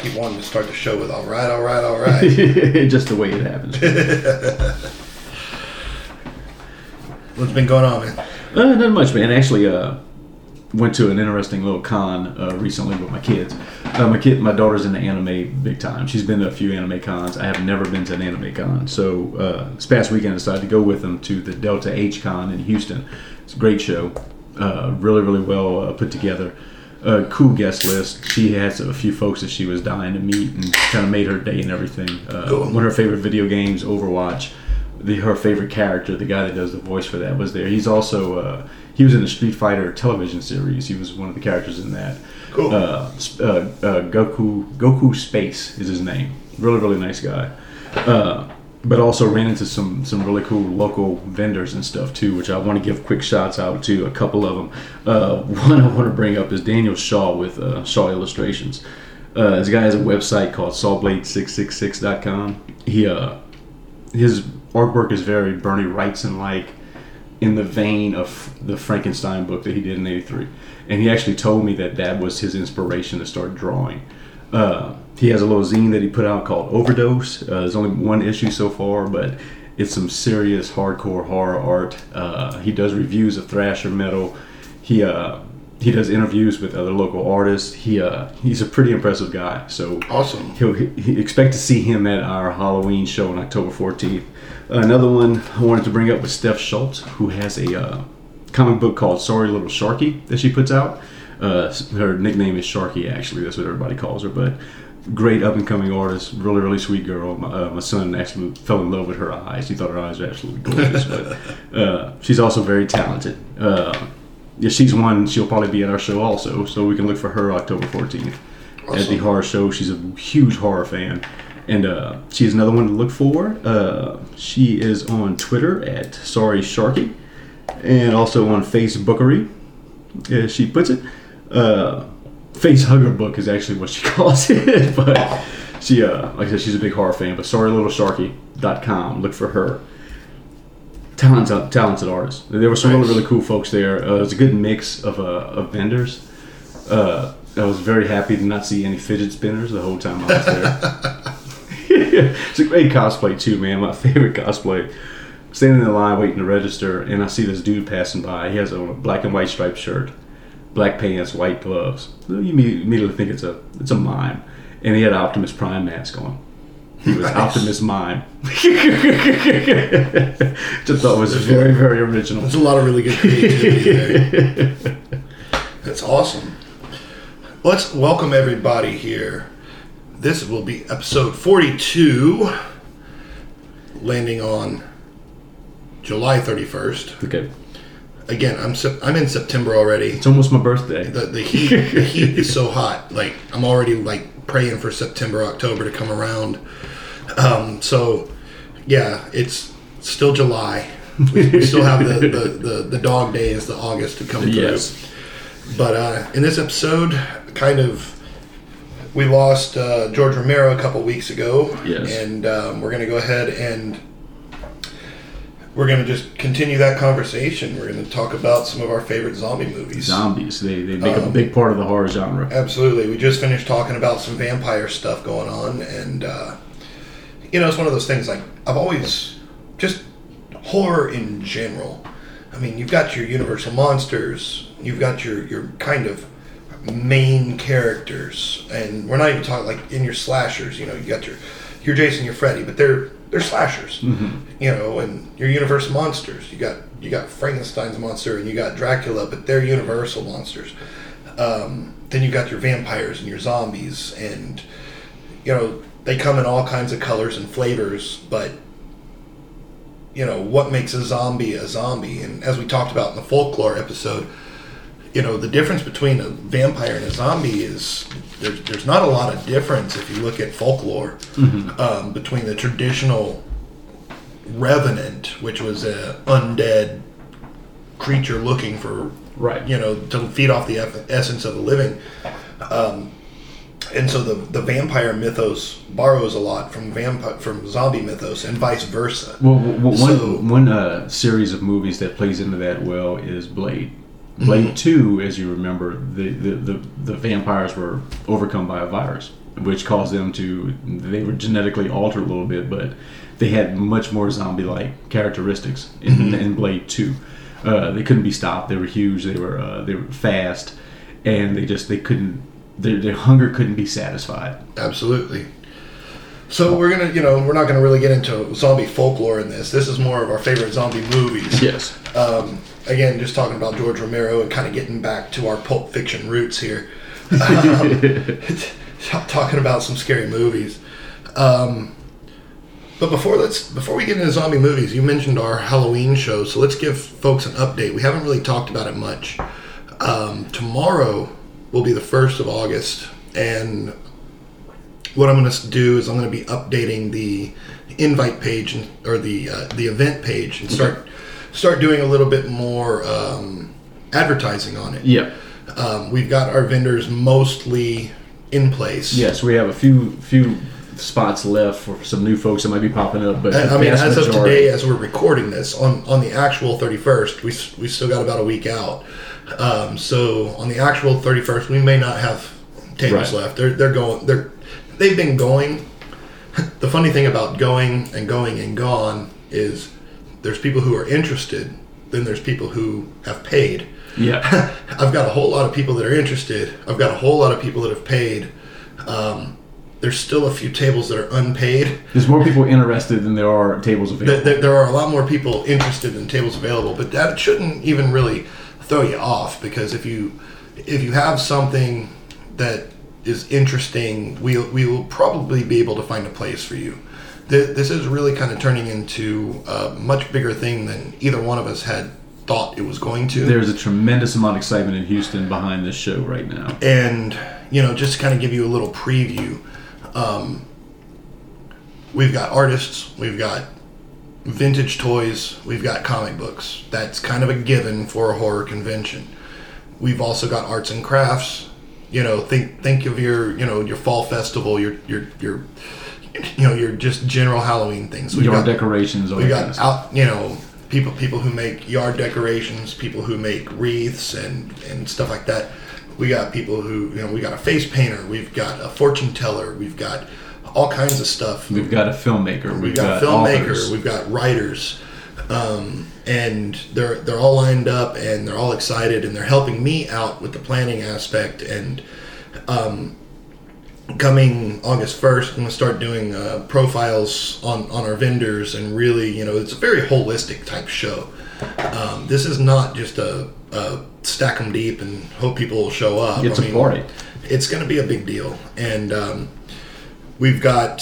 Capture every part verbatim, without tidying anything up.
keep wanting to start the show with all right, all right, all right. Just the way it happens. What's been going on, man? Uh, not much, man. Actually, uh, went to an interesting little con uh, recently with my kids. Uh, my kid, my daughter's into anime big time. She's been to a few anime cons. I have never been to an anime con. So uh, this past weekend, I decided to go with them to the Delta H Con in Houston. It's a great show. Uh, really, really well uh, put together. Uh, cool guest list. She has a few folks that she was dying to meet and kind of made her day and everything. Uh, cool. One of her favorite video games, Overwatch. The, her favorite character, the guy that does the voice for that, was there. He's also uh, he was in the Street Fighter television series. He was one of the characters in that. Cool. Uh, uh, uh, Goku Goku Space is his name. Really, really nice guy. Uh, but also ran into some some really cool local vendors and stuff too, which I want to give quick shots out to a couple of them. Uh, one I want to bring up is Daniel Shaw with uh, Shaw Illustrations. Uh, this guy has a website called saw blade six six six dot com. He uh, his artwork is very Bernie Wrightson-like, in the vein of the Frankenstein book that he did in eighty-three. And he actually told me that that was his inspiration to start drawing. Uh, he has a little zine that he put out called Overdose. Uh, there's only one issue so far, but it's some serious hardcore horror art. Uh, he does reviews of thrasher metal. He uh, he does interviews with other local artists. He uh, he's a pretty impressive guy. So awesome. He'll he, expect to see him at our Halloween show on October fourteenth. Another one I wanted to bring up was Steph Schultz, who has a uh, comic book called Sorry Little Sharky that she puts out. Uh, her nickname is Sharky, actually. That's what everybody calls her. But great up-and-coming artist, really, really sweet girl. My, uh, my son actually fell in love with her eyes. He thought her eyes were absolutely gorgeous. But uh, she's also very talented. Uh, yeah, she's one. She'll probably be at our show also, so we can look for her October fourteenth awesome. At the horror show. She's a huge horror fan. And uh, she's another one to look for. Uh, she is on Twitter at Sorry Sharky, and also on Facebookery, as she puts it. Uh, Face Hugger Book is actually what she calls it. But she, uh, like I said, she's a big horror fan. But sorry little sharky dot com. Look for her. Talented, talented artist. There were some nice. really, really cool folks there. Uh, it was a good mix of, uh, of vendors. Uh, I was very happy to not see any fidget spinners the whole time I was there. It's a great cosplay too, man. My favorite cosplay. Standing in the line waiting to register, and I see this dude passing by. He has on a black and white striped shirt, black pants, white gloves. You immediately think it's a it's a mime, and he had an Optimus Prime mask on. He was nice. Optimus Mime. Just thought it was very, very original. There's a lot of really good creativity there. That's awesome. Let's welcome everybody here. This will be episode forty-two, landing on July thirty-first. Okay. Again, I'm I'm in September already. It's almost my birthday. The, the heat the heat is so hot. Like I'm already like praying for September, October to come around. Um, so yeah, it's still July. We, we still have the, the, the, the dog days, the August to come through. Yes. But uh, in this episode, kind of. We lost uh, George Romero a couple weeks ago, yes. and um, we're going to go ahead and we're going to just continue that conversation. We're going to talk about some of our favorite zombie movies. Zombies, they, they make um, up a big part of the horror genre. Absolutely. We just finished talking about some vampire stuff going on, and uh, you know, it's one of those things, like, I've always, just horror in general. I mean, you've got your Universal monsters, you've got your, your kind of main characters, and we're not even talking like in your slashers. You know, you got your your Jason, your Freddy, but they're they're slashers. Mm-hmm. You know, and your Universal monsters. You got you got Frankenstein's monster, and you got Dracula, but they're Universal monsters. Um, then you got your vampires and your zombies, and you know they come in all kinds of colors and flavors. But you know what makes a zombie a zombie? And as we talked about in the folklore episode. You know, the difference between a vampire and a zombie is there's, there's not a lot of difference if you look at folklore mm-hmm. um, between the traditional revenant, which was an undead creature looking for, right, you know, to feed off the essence of the living. Um, and so the the vampire mythos borrows a lot from vampire from zombie mythos and vice versa. Well, well so, one, one uh, series of movies that plays into that well is Blade. Blade mm-hmm. two, as you remember, the, the, the, the vampires were overcome by a virus. which caused them to, they were genetically altered a little bit, but they had much more zombie-like characteristics in, mm-hmm. in Blade two. Uh, they couldn't be stopped. They were huge. They were uh, they were fast, and they just they couldn't. Their, their hunger couldn't be satisfied. Absolutely. So we're gonna, you know, we're not gonna really get into zombie folklore in this. This is more of our favorite zombie movies. Yes. Um, again, just talking about George Romero and kind of getting back to our Pulp Fiction roots here. Um, talking about some scary movies. Um, But before let's before we get into zombie movies, you mentioned our Halloween show, so let's give folks an update. We haven't really talked about it much. Um, tomorrow will be the first of August, and what I'm going to do is I'm going to be updating the invite page and, or the uh, the event page and start start doing a little bit more um, advertising on it. Yeah, um, we've got our vendors mostly in place. Yes, we have a few few. spots left for some new folks that might be popping up, but I, I mean, as majority, of today, as we're recording this on, on the actual thirty-first, we we still got about a week out. Um, so on the actual thirty-first, we may not have tables right. left. They're they're going. They're they've been going. The funny thing about going and going and gone is there's people who are interested. Then there's people who have paid. Yeah, I've got a whole lot of people that are interested. I've got a whole lot of people that have paid. Um, There's still a few tables that are unpaid. There's more people interested than there are tables available. There, there are a lot more people interested than tables available, but that shouldn't even really throw you off, because if you if you have something that is interesting, we we will probably be able to find a place for you. This is really kind of turning into a much bigger thing than either one of us had thought it was going to. There's a tremendous amount of excitement in Houston behind this show right now. And, you know, just to kind of give you a little preview, Um, we've got artists, we've got vintage toys, we've got comic books. That's kind of a given for a horror convention. We've also got arts and crafts. You know, think think of your you know your fall festival, your your your you know your just general Halloween things. We've yard got, decorations. We got out you know people people who make yard decorations, people who make wreaths and and stuff like that. We got people who, you know, we got a face painter, we've got a fortune teller, we've got all kinds of stuff. We've got a filmmaker, We've, we've got, got a filmmaker, authors. we've got writers, um, and they're they're all lined up and they're all excited and they're helping me out with the planning aspect. And um, coming August first, I'm going to start doing uh, profiles on, on our vendors, and really, you know, it's a very holistic type show. Um, this is not just a, a stack them deep and hope people will show up. It's I a mean, party. It's going to be a big deal. And um, we've got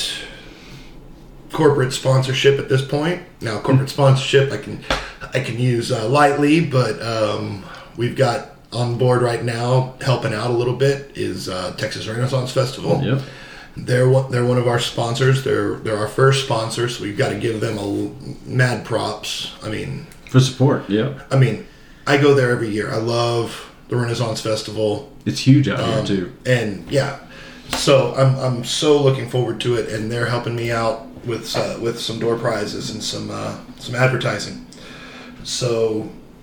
corporate sponsorship at this point. Now, corporate sponsorship I can I can use uh, lightly, but um, we've got on board right now, helping out a little bit, is uh, Texas Renaissance Festival. Yep. They're one, they're one of our sponsors. They're they're our first sponsor, so we've got to give them a mad props. I mean, for support, yeah. I mean, I go there every year. I love the Renaissance Festival. It's huge out um, here too. And yeah, so I'm I'm so looking forward to it, and they're helping me out with uh, with some door prizes and some uh, some advertising. So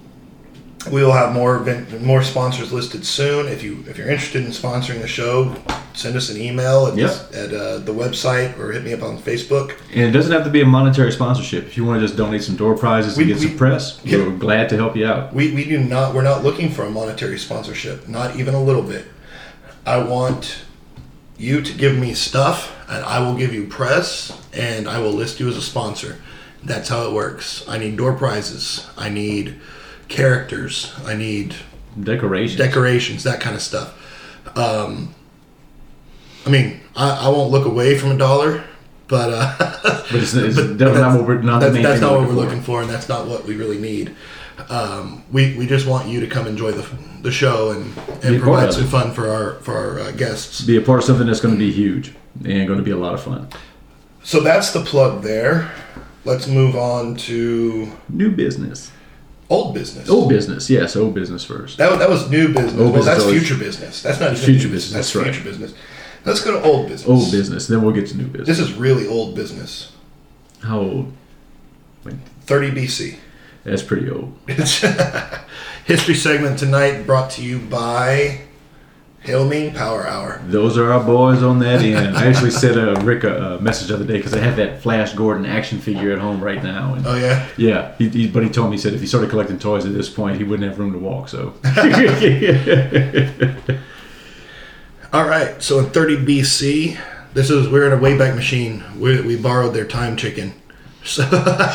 we will have more event, more sponsors listed soon. If you if you're interested in sponsoring the show, send us an email at, yep. at uh, the website or hit me up on Facebook. And it doesn't have to be a monetary sponsorship. If you want to just donate some door prizes we, and get we, some press, yeah. we're glad to help you out. We we do not. We're not looking for a monetary sponsorship. Not even a little bit. I want you to give me stuff, and I will give you press, and I will list you as a sponsor. That's how it works. I need door prizes. I need characters. I need decorations, decorations, that kind of stuff. Um, I mean, I, I won't look away from a dollar, but uh, but it's, it's but that's that's not what we're not that's, the main that's thing not we're what we're looking looking for, and that's not what we really need. Um, we we just want you to come enjoy the the show and, and provide some fun for our for our uh, guests. Be a part of something that's going to be huge and going to be a lot of fun. So that's the plug there. Let's move on to new business. Old business. Old business, yes. Old business first. That, that was new business. Old well, business that's always, future business. That's not even future new business. That's That's future right. business. Let's go to old business. Old business. Then we'll get to new business. This is really old business. How old? Like, thirty B C. That's pretty old. It's history segment tonight brought to you by Hail Mean Power Hour. Those are our boys on that end. I actually sent a Rick a, a message the other day because I have that Flash Gordon action figure at home right now. And Oh, yeah? yeah, he, he, but he told me, he said if he started collecting toys at this point, he wouldn't have room to walk. So, All right, so in thirty B C, this is, we're in a Wayback Machine. We, we borrowed their time chicken. So,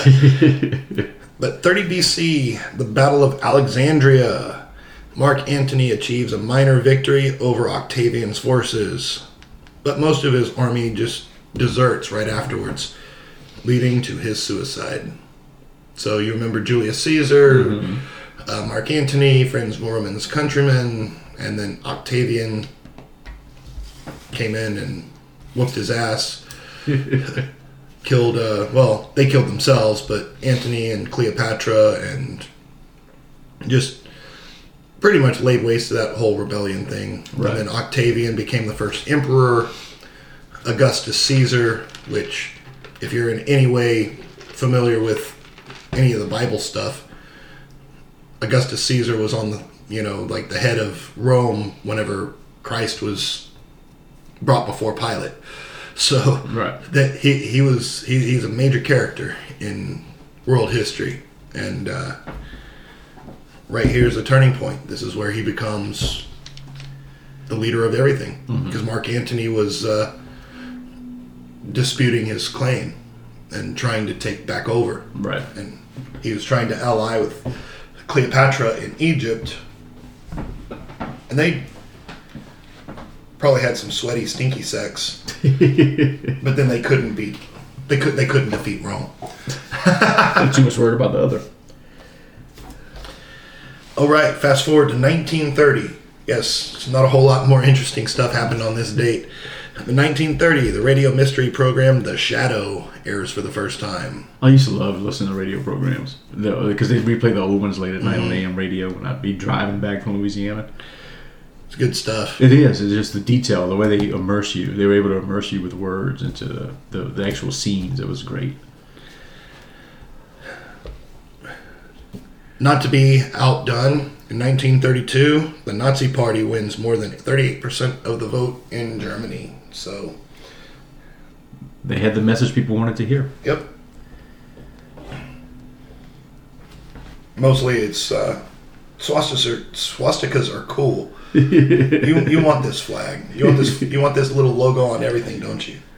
but thirty B C, the Battle of Alexandria. Mark Antony achieves a minor victory over Octavian's forces, but most of his army just deserts right afterwards, leading to his suicide. So you remember Julius Caesar, mm-hmm. uh, Mark Antony, Franz Bormann's countrymen, and then Octavian came in and whooped his ass. Killed, uh, well, they killed themselves, but Antony and Cleopatra, and just pretty much laid waste to that whole rebellion thing. Right. And then Octavian became the first emperor. Augustus Caesar, which, if you're in any way familiar with any of the Bible stuff, Augustus Caesar was on the, you know, like the head of Rome whenever Christ was brought before Pilate. So right. that he he was he, he's a major character in world history, and uh, right here's the turning point. This is where he becomes the leader of everything, mm-hmm. because Mark Antony was uh, disputing his claim and trying to take back over. Right. And he was trying to ally with Cleopatra in Egypt, and they probably had some sweaty, stinky sex, but then they couldn't beat. They could. They couldn't defeat Rome. Not too much worried about the other. All right. Fast forward to nineteen thirty. Yes, not a whole lot more interesting stuff happened on this date. In nineteen thirty, the radio mystery program The Shadow airs for the first time. I used to love listening to radio programs because they replay the old ones late at night Mm-hmm. on A M radio when I'd be driving back from Louisiana. It's good stuff. It is. It's just the detail, the way they immerse you. They were able to immerse you with words into the, the, the actual scenes. It was great. Not to be outdone, in nineteen thirty-two, the Nazi Party wins more than thirty-eight percent of the vote in Germany. So, They had the message people wanted to hear. yep. Mostly it's uh, swastikas are, swastikas are cool. you you want this flag. You want this you want this little logo on everything, don't you?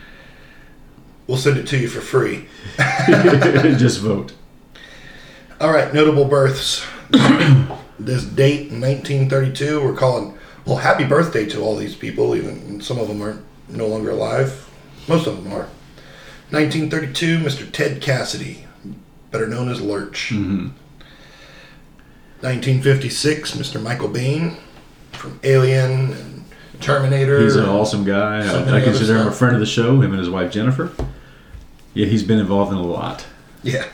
We'll send it to you for free. Just vote. All right, notable births. This date in nineteen thirty-two, we're calling, well, happy birthday to all these people, even some of them are no longer alive. Most of them are. nineteen thirty-two, Mister Ted Cassidy, better known as Lurch. Mm-hmm. nineteen fifty-six, Mister Michael Biehn from Alien and Terminator. He's an awesome guy. So I, many I consider other him a stuff. friend of the show, him and his wife Jennifer. Yeah, he's been involved in a lot. Yeah.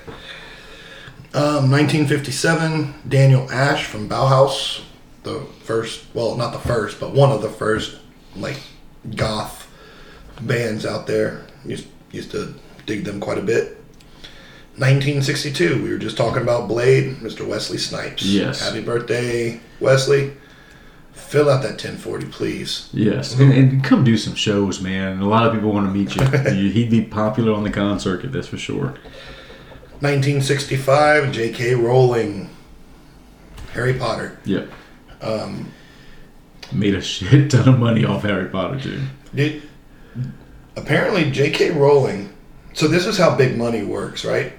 Um, nineteen fifty-seven, Daniel Ash from Bauhaus, the first, well, not the first, but one of the first, like, goth bands out there. Used, used to dig them quite a bit. nineteen sixty-two, we were just talking about Blade, Mister Wesley Snipes. Yes. Happy birthday, Wesley. Fill out that ten forty, please. Yes, and, and come do some shows, man. A lot of people want to meet you. You- He'd be popular on the con circuit, that's for sure. nineteen sixty-five, J K. Rowling, Harry Potter. Yep. Um, Made a shit ton of money off Harry Potter, too. Did, apparently, J K. Rowling. So this is how big money works, right?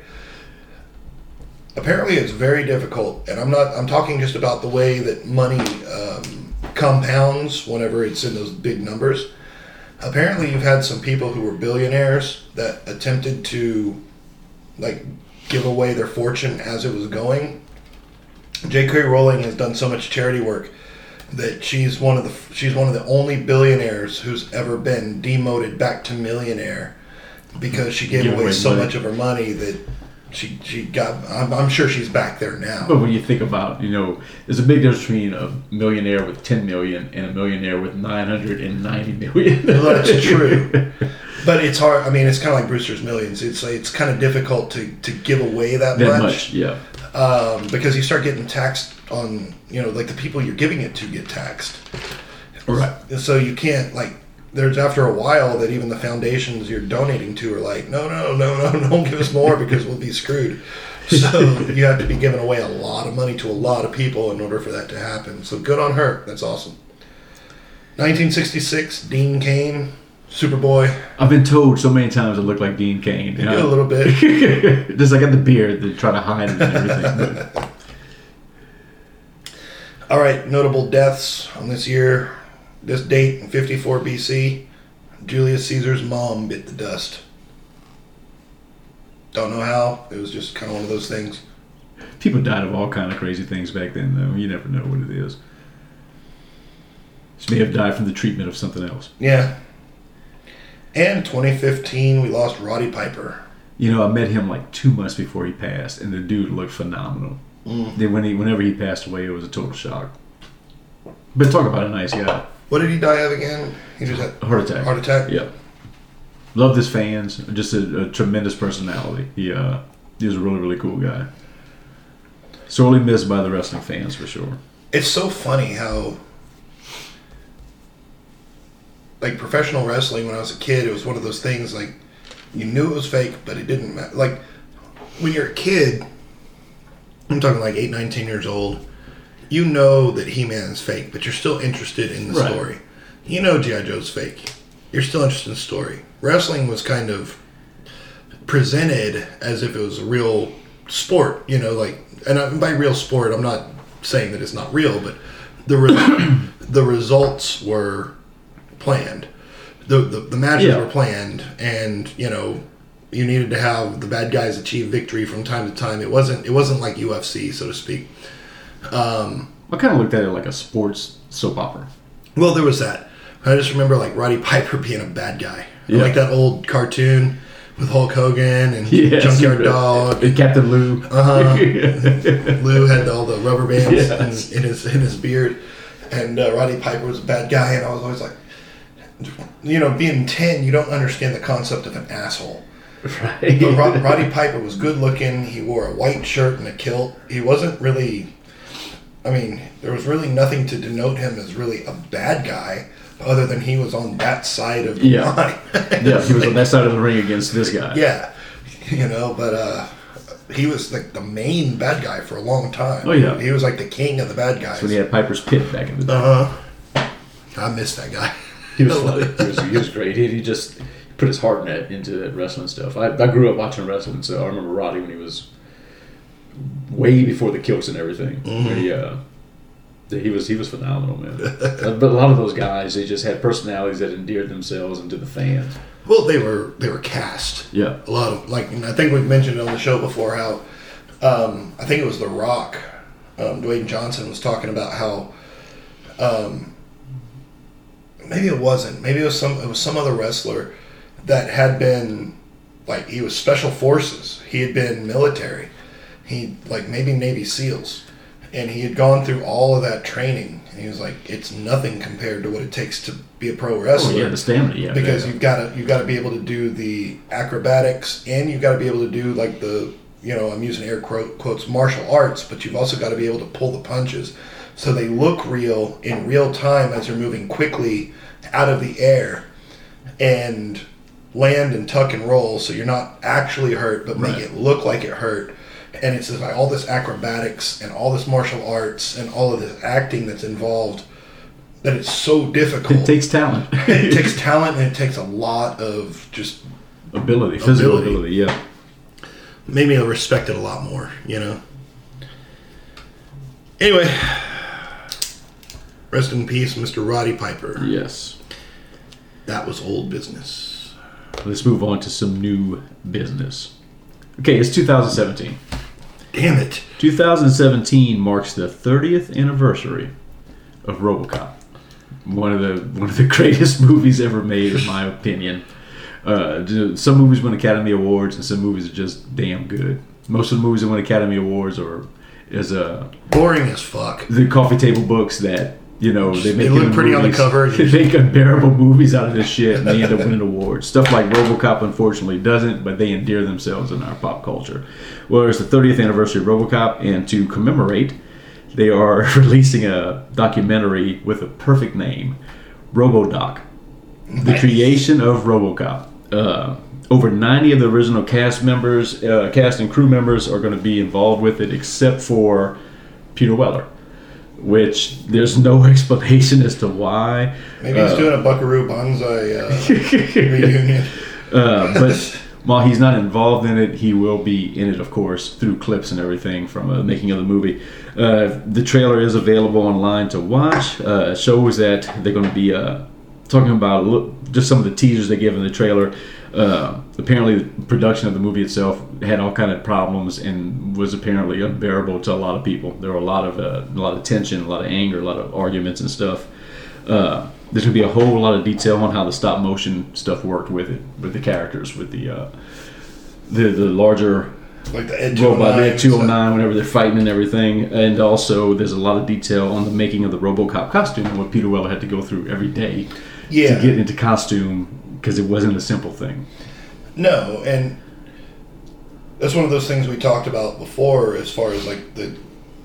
Apparently, it's very difficult, and I'm not. I'm talking just about the way that money um, compounds whenever it's in those big numbers. Apparently, you've had some people who were billionaires that attempted to, like, give away their fortune as it was going. J K. Rowling has done so much charity work that she's one of the she's one of the only billionaires who's ever been demoted back to millionaire because she gave Give away away so money. much of her money that she she got. I'm, I'm sure she's back there now. But when you think about, you know, there's a big difference between a millionaire with ten million and a millionaire with nine hundred ninety million. Well, that's true. But it's hard. I mean, it's kind of like Brewster's Millions. It's it's kind of difficult to, to give away that, That much. much, yeah. Um, because you start getting taxed on, you know, like the people you're giving it to get taxed. Right. So you can't, like, there's after a while that even the foundations you're donating to are like, no, no, no, no, don't give us more because we'll be screwed. So you have to be giving away a lot of money to a lot of people in order for that to happen. So good on her. That's awesome. nineteen sixty-six, Dean Cain, Superboy. I've been told so many times I look like Dean Cain. You do a little bit. Just like I got the beard to try to hide it and everything. But. All right, notable deaths on this year. This date in fifty-four B C, Julius Caesar's mom bit the dust. Don't know how. It was just kind of one of those things. People died of all kind of crazy things back then, though. You never know what it is. She may have died from the treatment of something else. Yeah. And twenty fifteen, we lost Roddy Piper. You know, I met him like two months before he passed, and the dude looked phenomenal. Mm. Then when he, whenever he passed away, it was a total shock. But talk about a nice guy. What did he die of again? He just had a heart attack. Heart attack? Yeah. Loved his fans. Just a, a tremendous personality. He uh, he was a really, really cool guy. Sorely missed by the wrestling fans, for sure. It's so funny how, like, professional wrestling, when I was a kid, it was one of those things, like, you knew it was fake, but it didn't matter. Like, when you're a kid, I'm talking like eight, nine, ten years old, you know that He-Man's fake, but you're still interested in the right. story. You know G I. Joe's fake. You're still interested in the story. Wrestling was kind of presented as if it was a real sport, you know, like, and by real sport, I'm not saying that it's not real, but the re- the results were planned. The the, the matches yeah. were planned, and, you know, you needed to have the bad guys achieve victory from time to time. It wasn't it wasn't like U F C, so to speak. Um, I kind of looked at it like a sports soap opera. Well, there was that. I just remember, like, Roddy Piper being a bad guy. Yeah. Like that old cartoon with Hulk Hogan and yes, Junkyard Dog. And Captain Lou. Uh-huh. Lou had all the rubber bands yes. in, in his in his beard. And uh, Roddy Piper was a bad guy, and I was always like, you know, being ten, you don't understand the concept of an asshole. Right. But Rod, Roddy Piper was good looking. He wore a white shirt and a kilt. He wasn't really... I mean, there was really nothing to denote him as really a bad guy, other than he was on that side of the yeah. line. yeah, he was on that side of the ring against this guy. Yeah, you know, but uh, he was like the main bad guy for a long time. Oh yeah, he was like the king of the bad guys. That's when he had Piper's Pit back in the day. Uh huh. I miss that guy. He was funny. He was, he was great. He, he just put his heart in that, into that wrestling stuff. I, I grew up watching wrestling, so I remember Roddy when he was way before the kilts and everything. Mm-hmm. He, uh, he was he was phenomenal, man. But a lot of those guys, they just had personalities that endeared themselves into the fans. Well, they were they were cast. Yeah, a lot of, like, I think we've mentioned on the show before how um, I think it was The Rock, um, Dwayne Johnson was talking about how um, maybe it wasn't, maybe it was some it was some other wrestler that had been, like, he was special forces. He had been military. He, like, maybe Navy SEALs. And he had gone through all of that training. And he was like, it's nothing compared to what it takes to be a pro wrestler. Oh, yeah, the stamina, yeah. Because yeah. you've got to you've got to be able to do the acrobatics, and you've got to be able to do, like, the, you know, I'm using air quotes, martial arts, but you've also got to be able to pull the punches. So they look real in real time as you're moving quickly out of the air and land and tuck and roll, so you're not actually hurt, but make right. it look like it hurt. And it's like all this acrobatics and all this martial arts and all of this acting that's involved, that it's so difficult. It takes talent. It takes talent, and it takes a lot of just ability, physical ability. ability, yeah. Made me respect it a lot more, you know. Anyway, rest in peace, Mister Roddy Piper. Yes. That was old business. Let's move on to some new business. Okay, it's two thousand seventeen. Damn it. two thousand seventeen marks the thirtieth anniversary of RoboCop. One of the one of the greatest movies ever made, in my opinion. Uh, some movies win Academy Awards, and some movies are just damn good. Most of the movies that win Academy Awards are is uh, boring as fuck. The coffee table books that, you know, they make they look pretty movies, on the cover. They make unbearable movies out of this shit, and they end up winning awards. Stuff like RoboCop, unfortunately, doesn't, but they endear themselves in our pop culture. Well, it's the thirtieth anniversary of RoboCop, and to commemorate, they are releasing a documentary with a perfect name, RoboDoc, the creation of RoboCop. Uh, over ninety of the original cast members, uh, cast and crew members are going to be involved with it, except for Peter Weller, which there's no explanation as to why. Maybe he's uh, doing a Buckaroo Banzai uh, reunion. Uh, but while he's not involved in it, he will be in it, of course, through clips and everything from the making of the movie. Uh, the trailer is available online to watch. Uh, it shows that they're going to be uh, talking about a little, just some of the teasers they give in the trailer. Uh, apparently, the production of the movie itself had all kind of problems and was apparently unbearable to a lot of people. There were a lot of uh, a lot of tension, a lot of anger, a lot of arguments and stuff. Uh, there's gonna be a whole lot of detail on how the stop motion stuff worked with it, with the characters, with the uh, the the larger like the Ed robot, the Ed two oh nine, whenever they're fighting and everything. And also, there's a lot of detail on the making of the RoboCop costume and what Peter Weller had to go through every day yeah. to get into costume, because it wasn't a simple thing. No, and that's one of those things we talked about before, as far as like the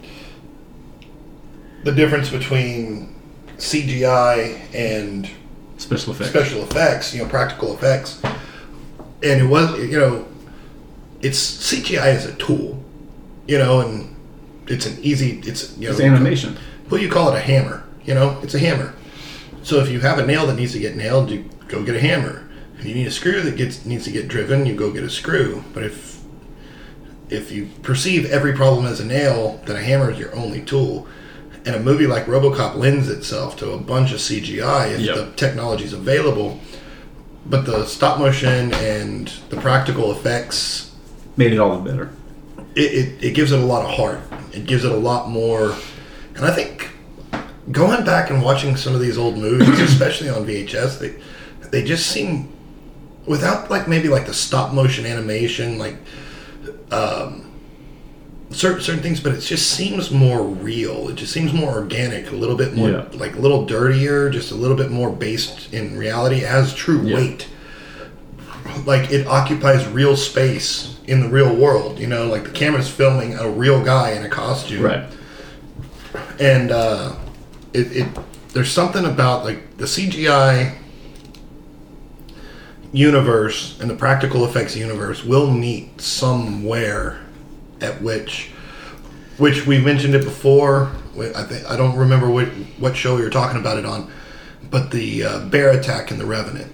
the difference between C G I and special effects. Special effects, you know, practical effects. And it was, you know, it's C G I as a tool, you know, and it's an easy, it's, you know, it's animation. Well, you call it a hammer, you know, it's a hammer. So if you have a nail that needs to get nailed, you go get a hammer. If you need a screw that gets needs to get driven, you go get a screw. But if if you perceive every problem as a nail, then a hammer is your only tool. And a movie like RoboCop lends itself to a bunch of C G I if yep. the technology's available. But the stop motion and the practical effects made it all the better. It, it, it gives it a lot of heart. It gives it a lot more. And I think going back and watching some of these old movies, especially on V H S, they they just seem, without like maybe like the stop motion animation, like um, certain certain things, but it just seems more real. It just seems more organic, a little bit more yeah. like a little dirtier, just a little bit more based in reality. It has true yeah. weight. Like it occupies real space in the real world. You know, like the camera's filming a real guy in a costume, right? And uh, it, it there's something about like the C G I universe and the practical effects universe will meet somewhere at which which we mentioned it before. I think I don't remember what what show we were talking about it on, but the uh, bear attack in The Revenant,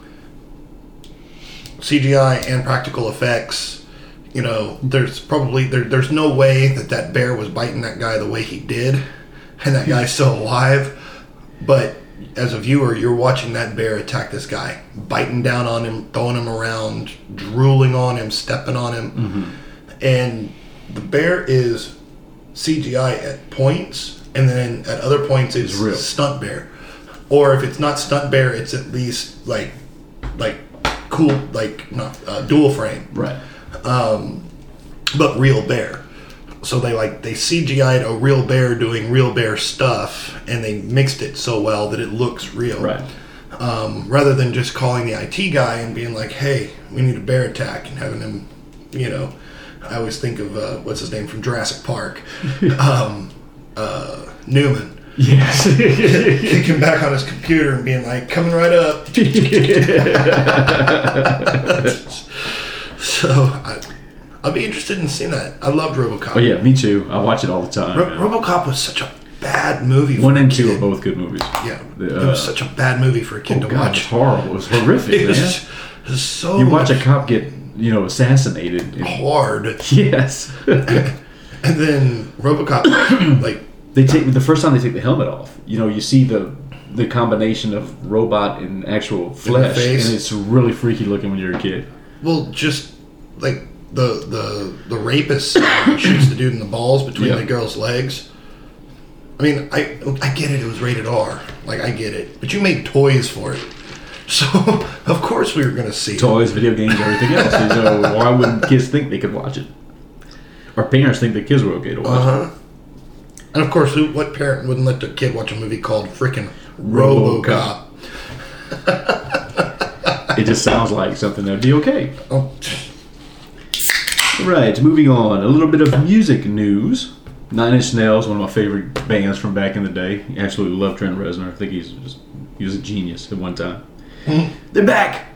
C G I and practical effects. You know, there's probably there, there's no way that that bear was biting that guy the way he did, and that guy's still alive. But as a viewer, you're watching that bear attack this guy, biting down on him, throwing him around, drooling on him, stepping on him. Mm-hmm. And the bear is C G I at points, and then at other points it's, it's real stunt bear. Or if it's not stunt bear, it's at least like like cool, like not uh, dual frame, right? Um, but real bear. So they like they C G I'd a real bear doing real bear stuff, and they mixed it so well that it looks real. Right. Um, rather than just calling the I T guy and being like, "Hey, we need a bear attack," and having him, you know, I always think of uh, what's his name from Jurassic Park, um, uh, Newman. Yes. Kicking back on his computer and being like, "Coming right up." So I. I'll be interested in seeing that. I loved RoboCop. Oh yeah, me too. I watch it all the time. Ro- RoboCop was such a bad movie. One for and a two kid. are both good movies. Yeah, The, uh, it was such a bad movie for a kid oh to God, watch. It was horrible. It was horrific. It was, man. it was so You watch a cop get, you know, assassinated. And, hard. yes. And then RoboCop, like they take the first time they take the helmet off. You know, you see the the combination of robot and actual flesh, face. and it's really freaky looking when you're a kid. well, just like the the the rapist shoots the dude in the balls between Yeah. the girl's legs. I mean, I I get it. It was rated R. Like I get it, but you made toys for it, so of course we were gonna see it. Toys, video games, everything else. So why wouldn't kids think they could watch it? Or parents think the kids were okay to watch Uh huh. And of course, who, what parent wouldn't let their kid watch a movie called frickin' RoboCop? it. It just sounds like something that'd be okay. Oh, Right, moving on. A little bit of music news. Nine Inch Nails, one of my favorite bands from back in the day. Absolutely love Trent Reznor. I think he's just, he was a genius at one time. Mm-hmm. They're back.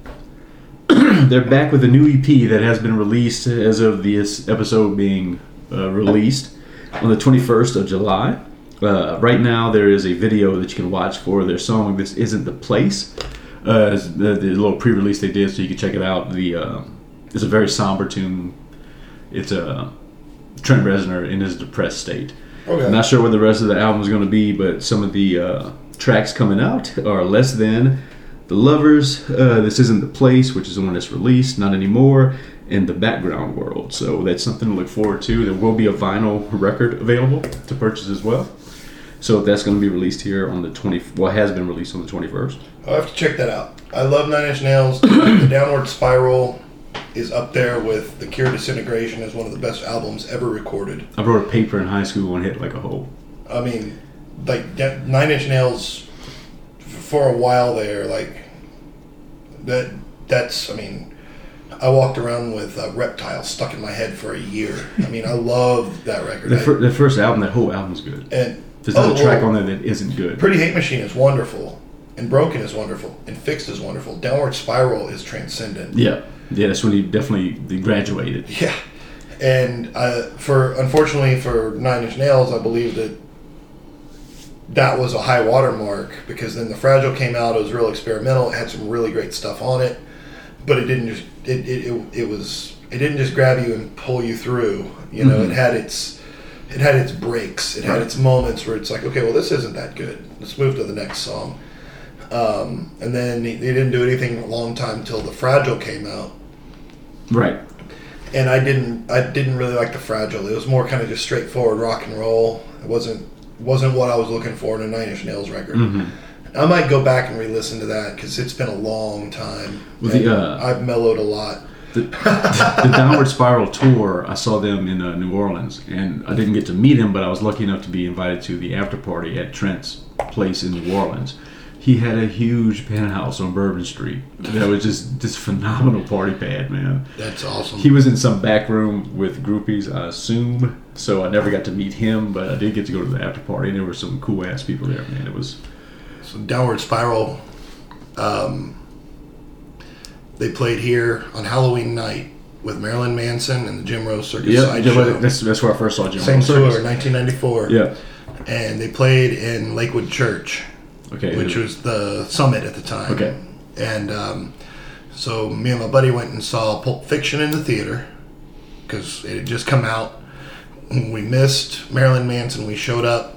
They're back with a new E P that has been released as of this episode being uh, released on the twenty-first of July. Uh, right now, there is a video that you can watch for their song "This Isn't the Place." Uh, the, the little pre-release they did, so you can check it out. The uh, it's a very somber tune. It's a uh, Trent Reznor in his depressed state. Okay. I'm not sure what the rest of the album is going to be, but some of the uh, tracks coming out are Less Than, The Lovers, uh, This Isn't the Place, which is the one that's released, Not Anymore, and The Background World. So that's something to look forward to. There will be a vinyl record available to purchase as well. So that's going to be released here on the twentieth. Well, it has been released on the twenty-first. I'll have to check that out. I love Nine Inch Nails. The Downward Spiral is up there with The Cure Disintegration as one of the best albums ever recorded. I wrote a paper in high school and hit like a hole. I mean, like Nine Inch Nails for a while there, like that. That's. I mean, I walked around with uh, Reptile stuck in my head for a year. I mean, I love that record. The, fir- the first album, that whole album's good. And there's not oh, a track on there that isn't good. Pretty Hate Machine is wonderful, and Broken is wonderful, and Fixed is wonderful. Downward Spiral is transcendent. Yeah, yeah, that's when he definitely graduated. Yeah, and uh, for unfortunately for Nine Inch Nails, I believe that that was a high watermark, because then The Fragile came out. It was real experimental. It had some really great stuff on it, but it didn't just it it it, it was it didn't just grab you and pull you through. You know, mm-hmm. it had its It had its breaks. It had right. its moments where it's like, okay, well, this isn't that good. Let's move to the next song. Um, and then they didn't do anything a long time until The Fragile came out. Right. And I didn't, I didn't really like The Fragile. It was more kind of just straightforward rock and roll. It wasn't, wasn't what I was looking for in a Nine Inch Nails record. Mm-hmm. I might go back and re-listen to that because it's been a long time. Well, the, uh, I've mellowed a lot. The, the Downward Spiral tour, I saw them in uh, New Orleans, and I didn't get to meet him, but I was lucky enough to be invited to the after party at Trent's place in New Orleans. He had a huge penthouse on Bourbon Street. That was just this phenomenal party pad, man. That's awesome. He was in some back room with groupies, I assume, so I never got to meet him, but I did get to go to the after party, and there were some cool ass people there, man. It was so Downward Spiral. Um, They played here on Halloween night with Marilyn Manson and the Jim Rose Circus yep, Sideshow. That's, that's where I first saw Jim Same Rose Circus. tour, nineteen ninety-four. Yeah. And they played in Lakewood Church, okay, which was the Summit at the time. Okay. And um, so me and my buddy went and saw Pulp Fiction in the theater because it had just come out. We missed Marilyn Manson. We showed up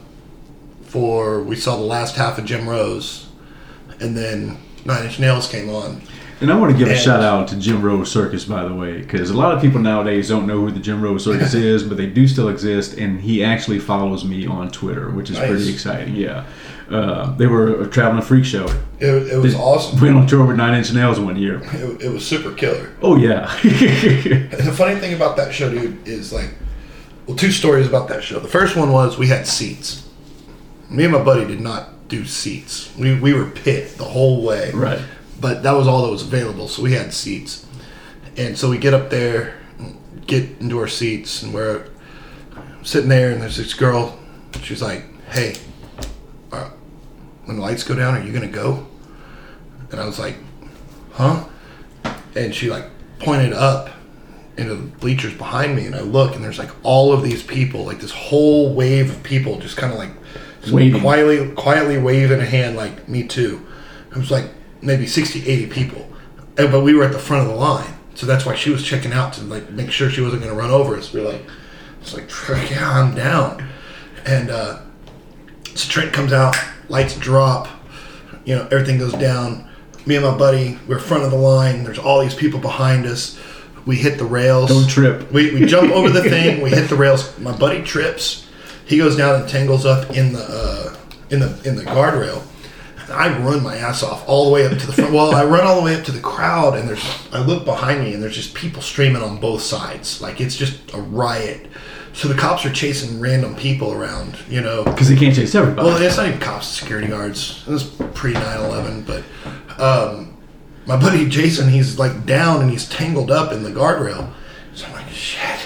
for, we saw the last half of Jim Rose, and then Nine Inch Nails came on. And I want to give and, a shout out to Jim Rose Circus, by the way, because a lot of people nowadays don't know who the Jim Rose Circus is, but they do still exist, and he actually follows me on Twitter, which is nice. Pretty exciting. Yeah, uh, they were a traveling freak show. It, it was they awesome. Went on tour with Nine Inch Nails one year. It, it was super killer. Oh yeah. And the funny thing about that show, dude, is like, well, two stories about that show. The first one was we had seats. Me and my buddy did not do seats. We we were pit the whole way. Right. But that was all that was available, so we had seats. And so we get up there, get into our seats, and we're sitting there, and there's this girl. She's like, hey, uh, when the lights go down, are you going to go? And I was like, huh? And she, like, pointed up into the bleachers behind me, and I look, and there's, like, all of these people, like this whole wave of people just kind of, like, waving. quietly, quietly waving a hand like, me too. It was like maybe sixty, eighty people. And, but we were at the front of the line. So that's why she was checking out to like make sure she wasn't going to run over us. We were like, it's like, yeah, I'm down. And uh, so Trent comes out, lights drop, you know, everything goes down. Me and my buddy, we're front of the line. There's all these people behind us. We hit the rails. Don't trip. We, we jump over the thing. We hit the rails. My buddy trips. He goes down and tangles up in the uh, in the in the guardrail. I run my ass off all the way up to the front. Well, I run all the way up to the crowd, and there's. I look behind me, and there's just people streaming on both sides. Like, it's just a riot. So the cops are chasing random people around, you know. Because they can't chase everybody. Well, it's not even cops, security guards. It was pre nine eleven, but um, my buddy Jason, he's, like, down, and he's tangled up in the guardrail. So I'm like, shit.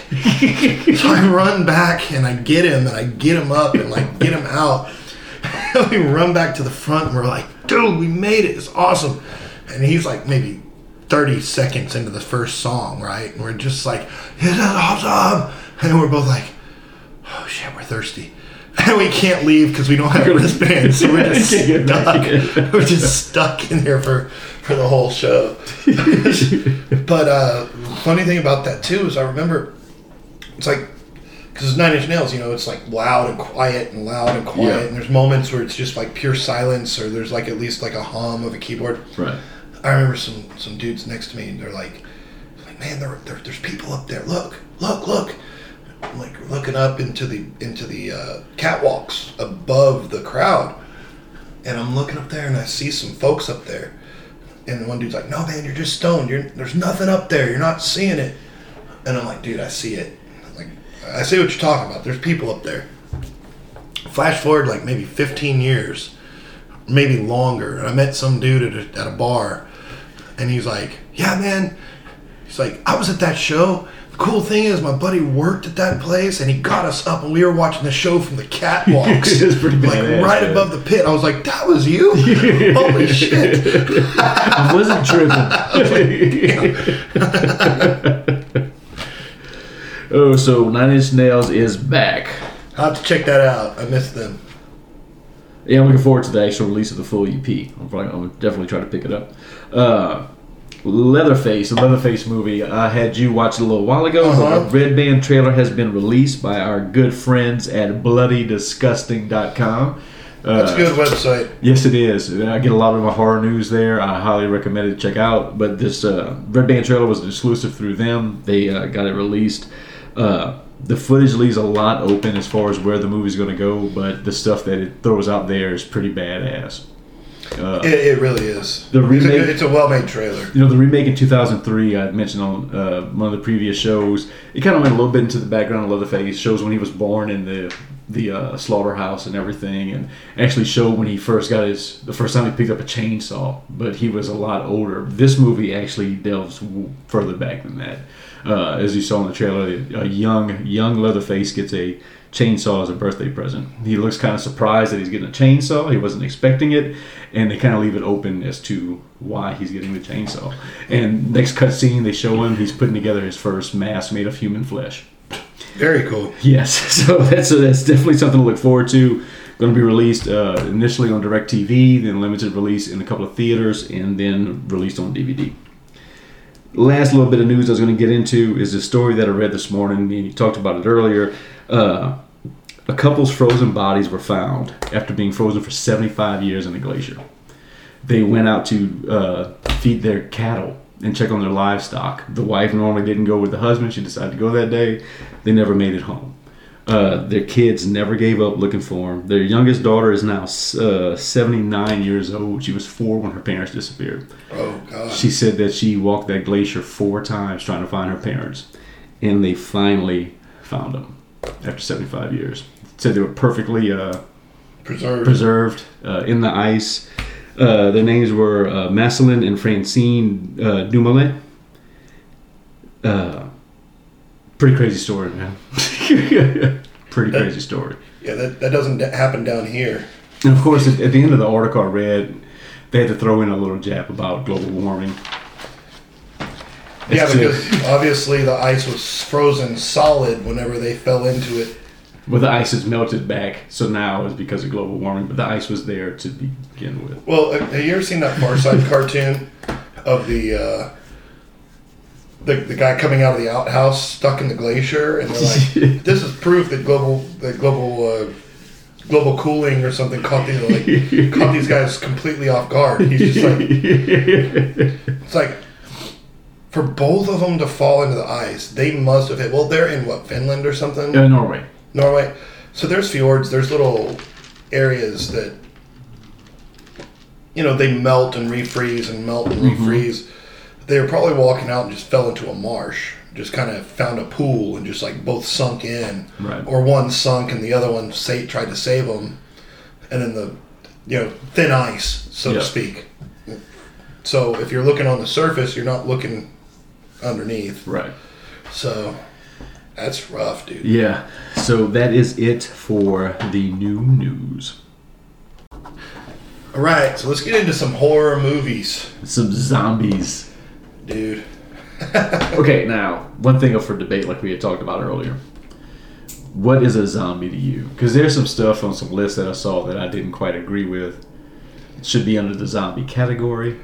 So I run back and I get him and I get him up and like get him out. We run back to the front and we're like, dude, we made it. It's awesome. And he's like maybe thirty seconds into the first song, right? And we're just like, it's awesome. And we're both like, oh shit, we're thirsty. And we can't leave because we don't have wristbands. So we're just stuck. We're just stuck in there for, for the whole show. But uh, funny thing about that too is I remember it's like, because it's Nine Inch Nails, you know, it's like loud and quiet and loud and quiet. Yeah. And there's moments where it's just like pure silence or there's like at least like a hum of a keyboard. Right. I remember some, some dudes next to me and they're like, like man, there, there, there's people up there. Look, look, look. I'm like looking up into the into the uh, catwalks above the crowd, and I'm looking up there and I see some folks up there, and one dude's like, "No, man, you're just stoned. You're, there's nothing up there. You're not seeing it." And I'm like, "Dude, I see it. Like, I see what you're talking about. There's people up there." Flash forward like maybe fifteen years, maybe longer. I met some dude at a, at a bar, and he's like, "Yeah, man." He's like, "I was at that show. Cool thing is, my buddy worked at that place, and he got us up, and we were watching the show from the catwalks, it was pretty like badass, right man. above the pit." I was like, "That was you? Holy shit!" I wasn't tripping. Oh, so Nine Inch Nails is back. I'll have to check that out. I missed them. Yeah, I'm looking forward to the actual release of the full E P. I'm, probably, I'm definitely trying to pick it up. Uh, Leatherface, a Leatherface movie. I had you watch it a little while ago. Uh-huh. The Red Band trailer has been released by our good friends at bloody disgusting dot com. Uh, That's a good website. Yes, it is. I get a lot of my horror news there. I highly recommend it to check out. But this uh, Red Band trailer was exclusive through them. They uh, got it released. Uh, the footage leaves a lot open as far as where the movie's going to go, but the stuff that it throws out there is pretty badass. Uh, It, it really is. The remake, it's a, it's a well-made trailer. You know, the remake in two thousand three, I mentioned on uh, one of the previous shows, it kind of went a little bit into the background of Leatherface, shows when he was born in the the uh, slaughterhouse and everything, and actually showed when he first got his, the first time he picked up a chainsaw, but he was a lot older. This movie actually delves w- further back than that. Uh, as you saw in the trailer, a young, young Leatherface gets a chainsaw as a birthday present. He looks kind of surprised that he's getting a chainsaw. He wasn't expecting it, and they kind of leave it open as to why he's getting the chainsaw. And next cut scene, they show him he's putting together his first mask made of human flesh. Very cool. Yes, so that's uh, that's definitely something to look forward to. Going to be released uh, initially on DirecTV, then limited release in a couple of theaters, and then released on D V D. Last little bit of news I was going to get into is a story that I read this morning, and you talked about it earlier. Uh, a couple's frozen bodies were found after being frozen for seventy-five years in a glacier. They went out to uh, feed their cattle and check on their livestock. The wife normally didn't go with the husband. She decided to go that day. They never made it home. Uh, their kids never gave up looking for them. Their youngest daughter is now uh, seventy-nine years old. She was four when her parents disappeared. Oh, God. She said that she walked that glacier four times trying to find her parents, and they finally found them after seventy-five years. Said they were perfectly uh, preserved, preserved uh, in the ice. Uh, their names were uh, Marceline and Francine uh, Dumoulin. Uh, pretty crazy story, man. Pretty that, crazy story. Yeah, that, that doesn't happen down here. And of course, at, at the end of the article I read, they had to throw in a little jab about global warming. Yeah, It's because just, obviously the ice was frozen solid whenever they fell into it. well, the ice has melted back, so now it's because of global warming, but the ice was there to begin with. Well, have you ever seen that Far Side cartoon of the, uh, the the guy coming out of the outhouse stuck in the glacier, and they're like, "This is proof that global that global uh, global cooling or something caught these like caught these guys completely off guard." He's just like, it's like for both of them to fall into the ice, they must have hit. Well, they're in what, Finland or something? Uh, Norway. Norway. So there's fjords, there's little areas that, you know, they melt and refreeze and melt and Mm-hmm. refreeze. They were probably walking out and just fell into a marsh. Just kind of found a pool and just like both sunk in. Right. Or one sunk and the other one sa- tried to save them. And then the, you know, thin ice, so Yep. to speak. So if you're looking on the surface, you're not looking underneath. Right. So That's rough, dude. Yeah. So that is it for the new news. All right, so let's get into some horror movies, Some zombies. dude. Okay, now, one thing up for debate like we had talked about earlier. What is a zombie to you? Because there's some stuff on some lists that I saw that I didn't quite agree with. It should be under the zombie category.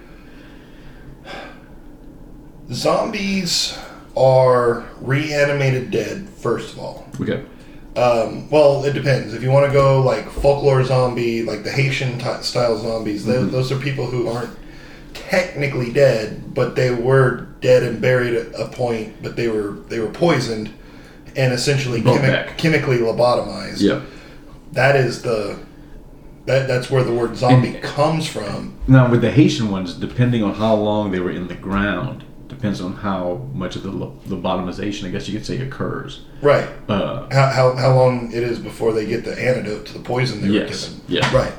Zombies are reanimated dead, first of all. Okay. Um, well, it depends. If you want to go like folklore zombie, like the Haitian t- style zombies, those, Mhm. those are people who aren't technically dead, but they were dead and buried at a point, but they were they were poisoned and essentially Brought chemi- back. chemically lobotomized. Yeah. That is the that that's where the word zombie And- comes from. Now, with the Haitian ones, depending on how long they were in the ground, depends on how much of the lo- lobotomization, I guess you could say, occurs. Right. Uh, How, how how long it is before they get the antidote to the poison they Yes. were given. Yeah. Right.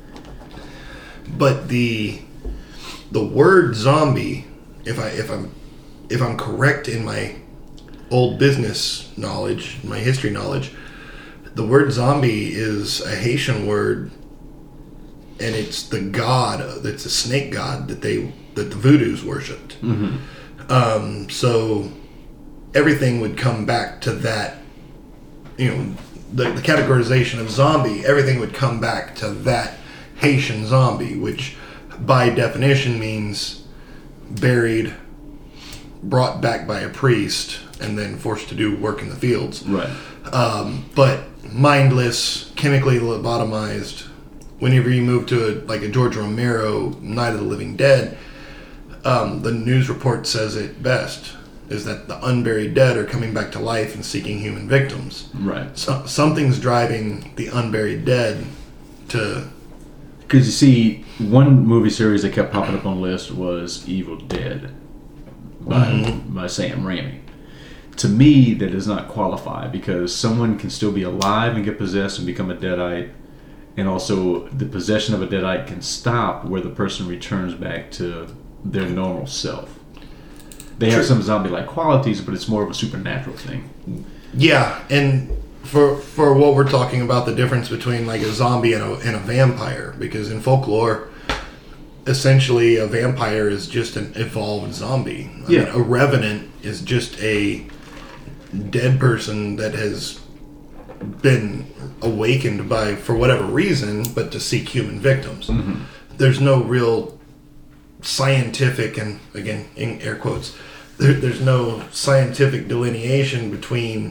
But the the word zombie, if I if I'm if I'm correct in my old business knowledge, my history knowledge, the word zombie is a Haitian word, and it's the god. It's a snake god that they that the voodoos worshipped. mhm. Um, so everything would come back to that, you know, the, the categorization of zombie, everything would come back to that Haitian zombie, which by definition means buried, brought back by a priest, and then forced to do work in the fields. Right. Um, but mindless, chemically lobotomized. Whenever you move to a, like a George Romero Night of the Living Dead, um, the news report says it best, is that the unburied dead are coming back to life and seeking human victims. Right. So, something's driving the unburied dead to... Because you see, one movie series that kept popping up on the list was Evil Dead by, Mhm. by Sam Raimi. To me, that does not qualify because someone can still be alive and get possessed and become a deadite, and also the possession of a deadite can stop where the person returns back to their normal self. They have True. some zombie-like qualities, but it's more of a supernatural thing. Yeah, and for for what we're talking about, the difference between like a zombie and a, and a vampire, because in folklore, essentially a vampire is just an evolved zombie. I Yeah. mean, a revenant is just a dead person that has been awakened by, for whatever reason, but to seek human victims. Mm-hmm. There's no real scientific, and again, in air quotes, there, there's no scientific delineation between,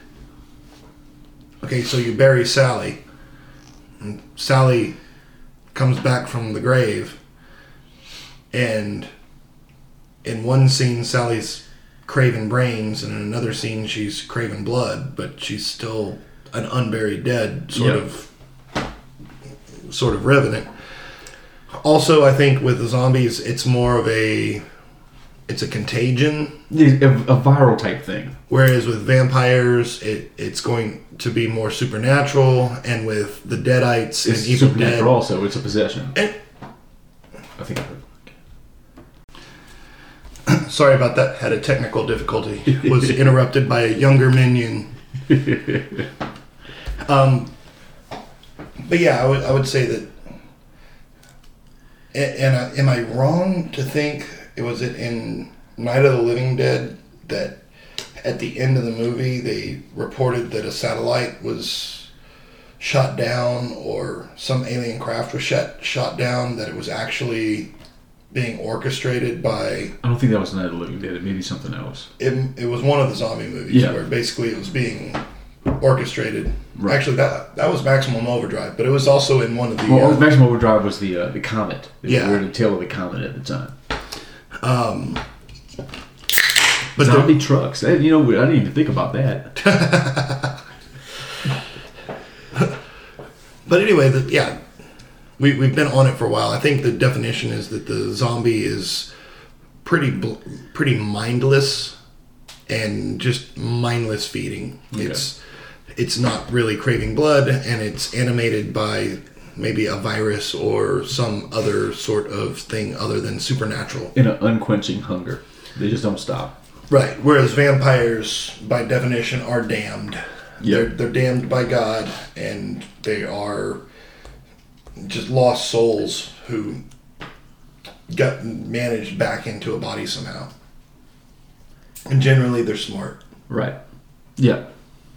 okay, so you bury Sally, and Sally comes back from the grave, and in one scene Sally's craving brains, and in another scene she's craving blood, but she's still an unburied dead sort Yeah. of sort of revenant. Also, I think with the zombies, it's more of a it's a contagion, A, a viral type thing. whereas with vampires, it it's going to be more supernatural, and with the deadites It's and Evil supernatural Dead, also. It's a possession. and I think I heard. sorry about that. Had a technical difficulty. Was interrupted by a younger minion. Um, but yeah, I would I would say that. And, and uh, am I wrong to think it was it in Night of the Living Dead that at the end of the movie they reported that a satellite was shot down, or some alien craft was shot shot down, that it was actually being orchestrated by I don't think that was Night of the Living Dead. It may be something else. it, it was one of the zombie movies Yeah. where basically it was being orchestrated. Right. Actually, that that was Maximum Overdrive, but it was also in one of the. Well, uh, Maximum Overdrive was the uh, the comet. They Yeah. were the tail of the comet at the time. um, but Zombie trucks. That, you know, I didn't even think about that. the, but anyway, the, yeah, we we've been on it for a while. I think the definition is that the zombie is pretty bl- pretty mindless and just mindless feeding. Okay. It's it's not really craving blood, and it's animated by maybe a virus or some other sort of thing other than supernatural. In an unquenching hunger. They just don't stop. Right. Whereas vampires, by definition, are damned. Yeah. They're, they're damned by God, and they are just lost souls who got managed back into a body somehow. And generally, they're smart. Right. Yeah.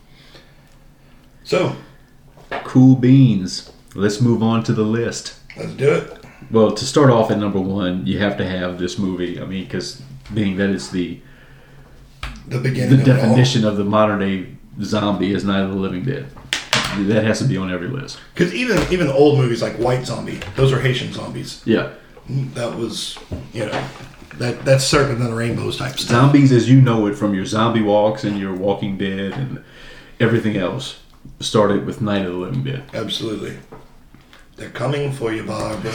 So, cool beans. Let's move on to the list. let's do it. Well, to start off at number one, you have to have this movie. I mean, because being that it's the The beginning the of it all. definition of the modern day zombie is Night of the Living Dead. That has to be on every list. Because even even the old movies like White Zombie, those are Haitian zombies. Yeah. That was, you know, that that's Serpent and the Rainbows type stuff. Zombies as you know it from your zombie walks and your Walking Dead and everything else started with Night of the Living Dead. Absolutely. They're coming for you, Barbara.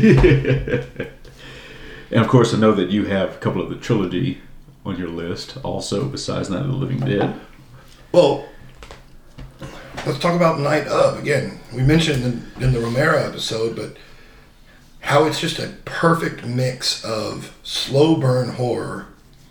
And of course, I know that you have a couple of the trilogy on your list also, besides Night of the Living Dead. Well, let's talk about Night of again. We mentioned in, in the Romero episode, but how it's just a perfect mix of slow burn horror,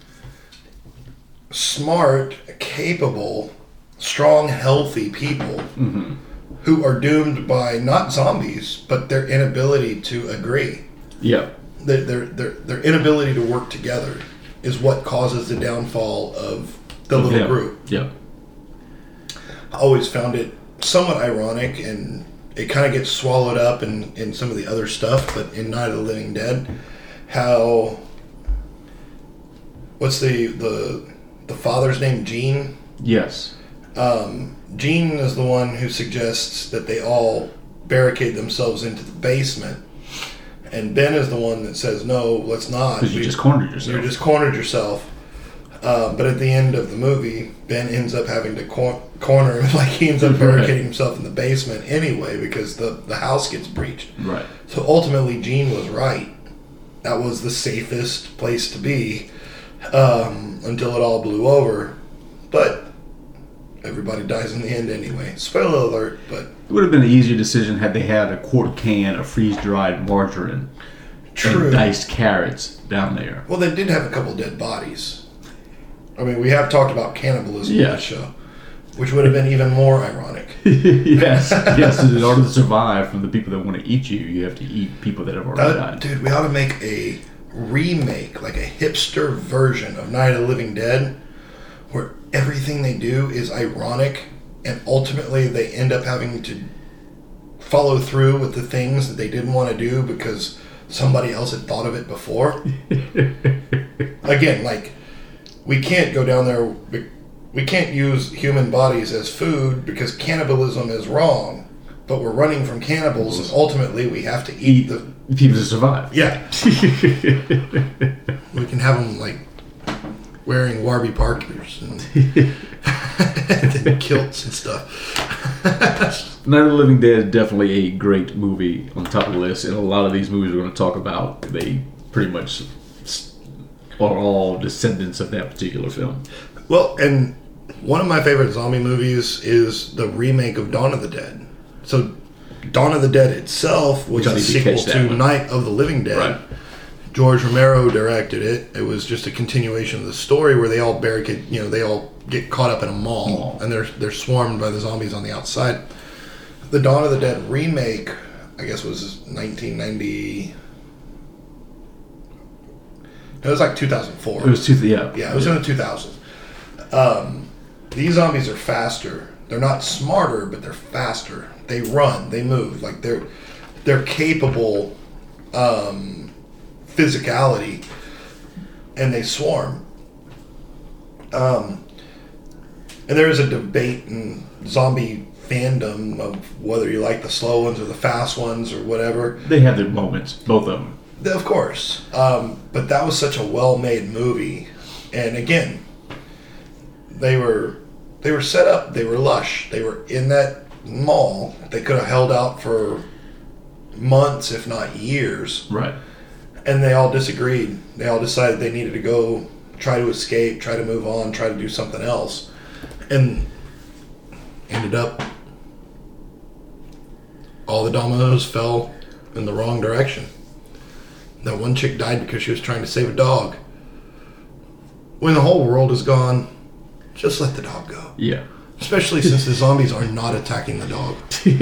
smart, capable, strong, healthy people Mm-hmm. who are doomed by not zombies, but their inability to agree. Yeah. Their, their, their, their inability to work together is what causes the downfall of the little yeah. group. Yeah. I always found it somewhat ironic, and it kind of gets swallowed up in, in some of the other stuff, but in Night of the Living Dead, how... What's the the, the father's name? Gene? Yes. Um, Gene is the one who suggests that they all barricade themselves into the basement. And Ben is the one that says, no, let's not. Because you We- just cornered yourself. You just cornered yourself. Uh, but at the end of the movie, Ben ends up having to cor- corner him, like he ends up barricading himself in the basement anyway because the, the house gets breached. Right. So ultimately, Gene was right. That was the safest place to be um, until it all blew over. But everybody dies in the end anyway. Spoiler alert, but... It would have been an easier decision had they had a quart can of freeze-dried margarine True. and diced carrots down there. Well, they did have a couple dead bodies. I mean, we have talked about cannibalism Yeah. in this show, which would have been even more ironic. yes, yes. In order to survive from the people that want to eat you, you have to eat people that have already That, died. dude, we ought to make a remake, like a hipster version of Night of the Living Dead, where everything they do is ironic, and ultimately they end up having to follow through with the things that they didn't want to do because somebody else had thought of it before. Again, like, we can't go down there, we, we can't use human bodies as food because cannibalism is wrong, but we're running from cannibals, and ultimately we have to eat the... People to survive. Yeah. We can have them, like, wearing Warby Parkers and, and kilts and stuff. Night of the Living Dead is definitely a great movie on top of the list, and a lot of these movies we're going to talk about, they pretty much are all descendants of that particular film. Well, and one of my favorite zombie movies is the remake of Dawn of the Dead. So, Dawn of the Dead itself was Which I a need to sequel catch that to one. Night of the Living Dead. Right. George Romero directed it. It was just a continuation of the story where they all barricade, you know, they all get caught up in a mall, Mall. and they're they're swarmed by the zombies on the outside. The Dawn of the Dead remake, I guess, was nineteen ninety. It was like two thousand four. It was two, yeah. Yeah, it was in the two thousands. Um, these zombies are faster. They're not smarter, but they're faster. They run. They move. Like they're they're capable um, physicality, and they swarm. Um, and there is a debate in zombie fandom of whether you like the slow ones or the fast ones or whatever. They have their moments, both of them. Of course. Um, but that was such a well-made movie. And again, they were they were set up, they were lush. They were in that mall. They could have held out for months, if not years. Right. And they all disagreed. They all decided they needed to go try to escape, try to move on, try to do something else. And ended up all the dominoes fell in the wrong direction. That one chick died because she was trying to save a dog. when the whole world is gone, just let the dog go. Yeah. Especially since the zombies are not attacking the dog.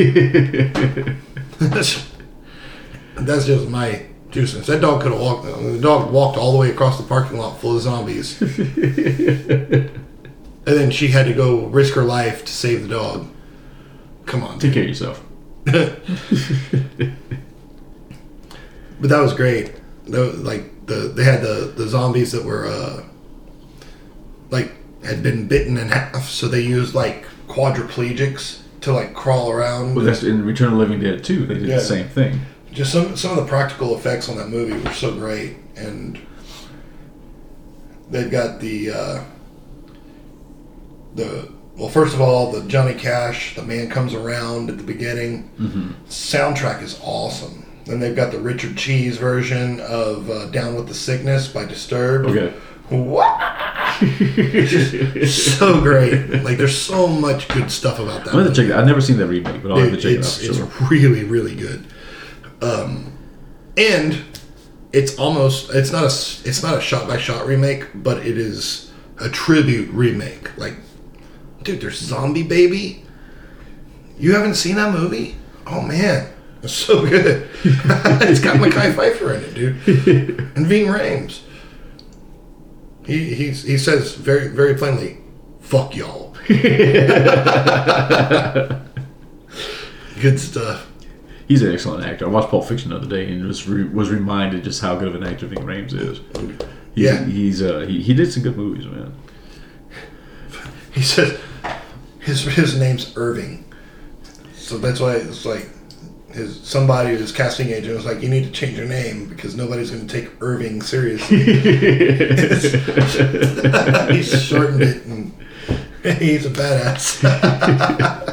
that's, that's just my two cents. That dog could have walked. The dog walked all the way across the parking lot full of zombies, and then she had to go risk her life to save the dog. Come on, take care of yourself. But that was great. The, like the they had the, the zombies that were uh, like had been bitten in half, so they used like quadriplegics to like crawl around. Well, that's in Return of the Living Dead too. They did yeah. the same thing. Just some some of the practical effects on that movie were so great, and they've got the uh, the well, first of all, the Johnny Cash, The Man Comes Around at the beginning. Mm-hmm. Soundtrack is awesome. Then they've got the Richard Cheese version of uh, Down with the Sickness by Disturbed. Okay. What? So great. Like, there's so much good stuff about that. I'm gonna check that. I've never seen that remake, but I'll have to check it out for sure. It's really, really good. Um, and it's almost it's not a it's not a shot by shot remake, but it is a tribute remake. Like, dude, there's Zombie Baby. You haven't seen that movie? Oh man, it's so good. It's got Mekhi Phifer in it, dude, and Ving Rhames. He he's, he says very very plainly, "Fuck y'all." Good stuff. He's an excellent actor. I watched Pulp Fiction the other day and was re- was reminded just how good of an actor Ving Rhames is. He's, yeah, he's uh, he he did some good movies, man. He said his his name's Irving, so that's why it's like his somebody his casting agent was like, you need to change your name because nobody's going to take Irving seriously. He's shortened it and he's a badass.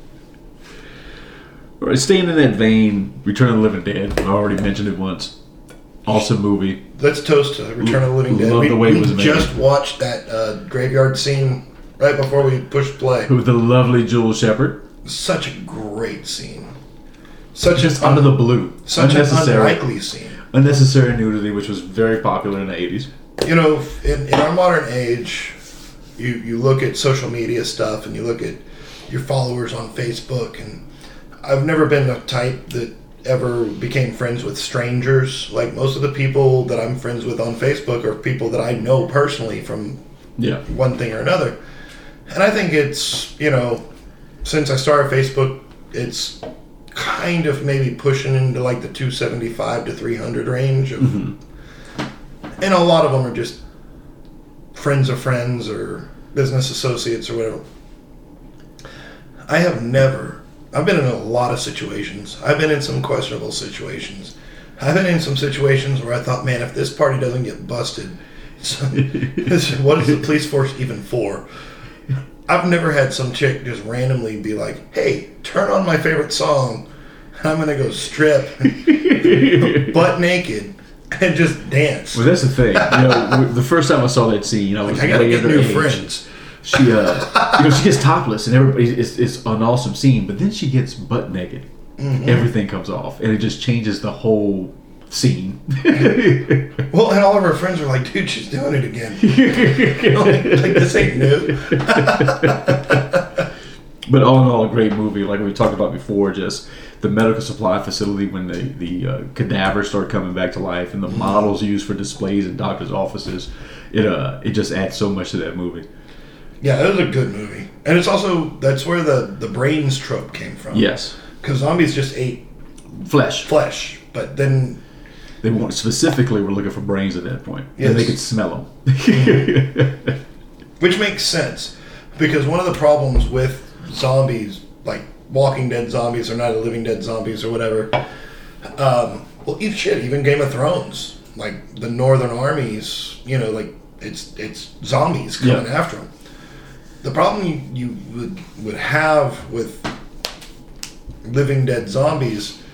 Right, staying in that vein, Return of the Living Dead. I already mentioned it once. Awesome movie. Let's toast to Return of the Living Dead. Love we the way it we was made. Just watched that uh, graveyard scene right before we pushed play. With the lovely Jewel Shepard. Such a great scene. Such just an out of the blue. Such an unlikely scene. Unnecessary nudity, which was very popular in the eighties. You know, in, in our modern age, you you look at social media stuff and you look at your followers on Facebook, and I've never been the type that ever became friends with strangers. Like, most of the people that I'm friends with on Facebook are people that I know personally from yeah. one thing or another. And I think it's, you know, since I started Facebook, it's kind of maybe pushing into like the two seventy-five to three hundred range. Of, mm-hmm. And a lot of them are just friends of friends or business associates or whatever. I have never... I've been in a lot of situations. I've been in some questionable situations. I've been in some situations where I thought, man, if this party doesn't get busted, what is the police force even for? I've never had some chick just randomly be like, hey, turn on my favorite song. I'm going to go strip, butt naked, and just dance. Well, that's the thing. You know, the first time I saw that scene, I was like, I got to get new age. friends. She, uh, you know, she gets topless, and everybody, it's, it's an awesome scene. But then she gets butt naked. Mm-hmm. Everything comes off, and it just changes the whole scene. Well, and all of her friends are like, "Dude, she's doing it again." like, like this ain't new. But all in all, a great movie. Like we talked about before, just the medical supply facility when the the uh, cadavers start coming back to life, and the mm-hmm. models used for displays in doctors' offices. It uh, it just adds so much to that movie. Yeah, it was a good movie. And it's also, that's where the, the brains trope came from. Yes. Because zombies just ate flesh. Flesh. But then... They want, specifically were looking for brains at that point. Yes. And they could smell them. Which makes sense. Because one of the problems with zombies, like Walking Dead zombies or Night of the Living Dead zombies or whatever, um, well, even shit, even Game of Thrones, like the Northern armies, you know, like it's it's zombies coming yeah. after them. The problem you, you would, would have with Living Dead zombies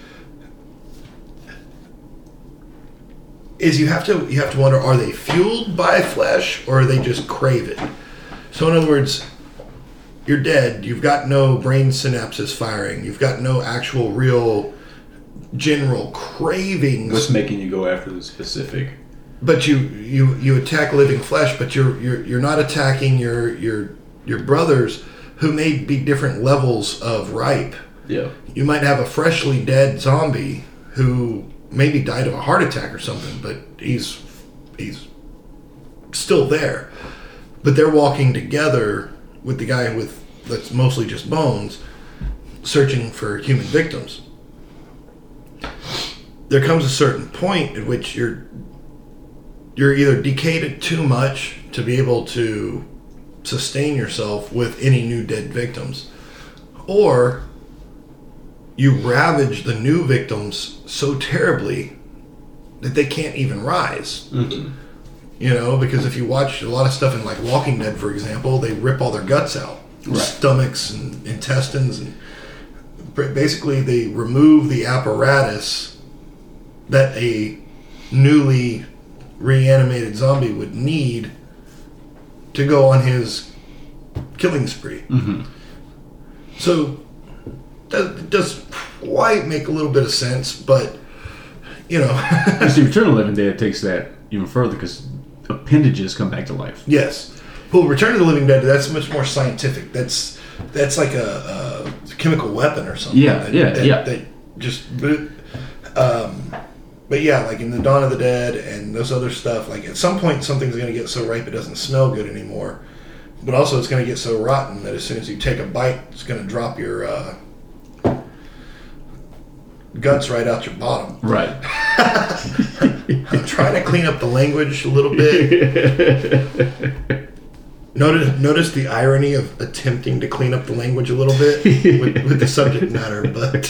is you have to you have to wonder, are they fueled by flesh or are they just crave it? So in other words, you're dead, you've got no brain synapses firing, you've got no actual real general cravings. What's making you go after the specific but you, you you attack living flesh, but you're you're you're not attacking your your your brothers who may be different levels of ripe. Yeah. You might have a freshly dead zombie who maybe died of a heart attack or something, but he's he's still there. But they're walking together with the guy with that's mostly just bones, searching for human victims. There comes a certain point at which you're you're either decayed too much to be able to sustain yourself with any new dead victims, or you ravage the new victims so terribly that they can't even rise. Mm-hmm. You know, because if you watch a lot of stuff in like Walking Dead, for example, they rip all their guts out, right. Stomachs and intestines, and basically they remove the apparatus that a newly reanimated zombie would need to go on his killing spree. Mm-hmm. So that does quite make a little bit of sense, but you know. You see, Return of the Living Dead takes that even further because appendages come back to life. Yes. Well, Return of the Living Dead, that's much more scientific. That's that's like a, a chemical weapon or something. Yeah, that, yeah, that, yeah. That just, um, but yeah, like in the Dawn of the Dead and those other stuff, like at some point something's going to get so ripe it doesn't smell good anymore. But also it's going to get so rotten that as soon as you take a bite, it's going to drop your uh, guts right out your bottom. Right. I'm trying to clean up the language a little bit. Notice, notice the irony of attempting to clean up the language a little bit with, with the subject matter, but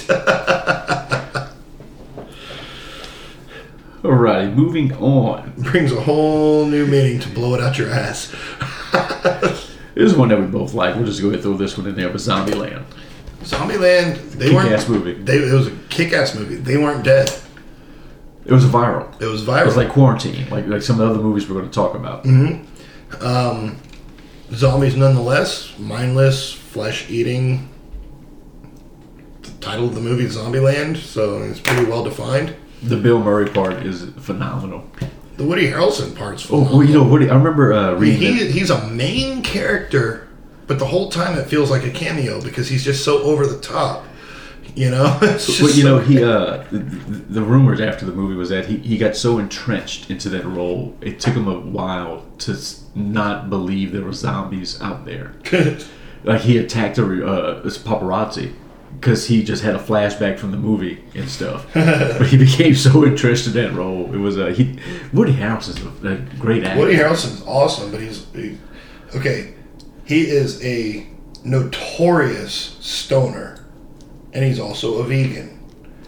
Alrighty, moving on. brings a whole new meaning to blow it out your ass. This is one that we both like. We'll just go ahead and throw this one in there with Zombieland. Zombieland, they weren't. Kick-ass movie. They, it was a kick-ass movie. They weren't dead. It was viral. It was viral. It was like Quarantine, like like some of the other movies we're going to talk about. Mm-hmm. Um, zombies, nonetheless, mindless, flesh-eating. The title of the movie is Zombieland, so it's pretty well defined. The Bill Murray part is phenomenal. The Woody Harrelson part's Oh, phenomenal. well, you know, Woody, I remember uh, reading he, that- he's a main character, but the whole time it feels like a cameo because he's just so over the top. You know, it's just But you so know, he uh, the, the rumors after the movie was that he, he got so entrenched into that role, it took him a while to s- not believe there were zombies out there. Like he attacked a uh, this paparazzi because he just had a flashback from the movie and stuff. But he became so entrenched in that role. It was uh, he Woody Harrelson's a, a great actor. Woody Harrelson's awesome, but he's he, okay. He is a notorious stoner. And he's also a vegan.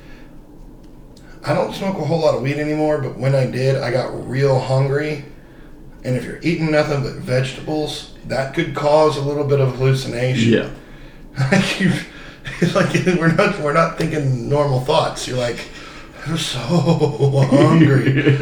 I don't smoke a whole lot of weed anymore, but when I did, I got real hungry. And if you're eating nothing but vegetables, that could cause a little bit of hallucination. Yeah. Like you, it's like we're not we're not thinking normal thoughts. You're like, I'm so hungry.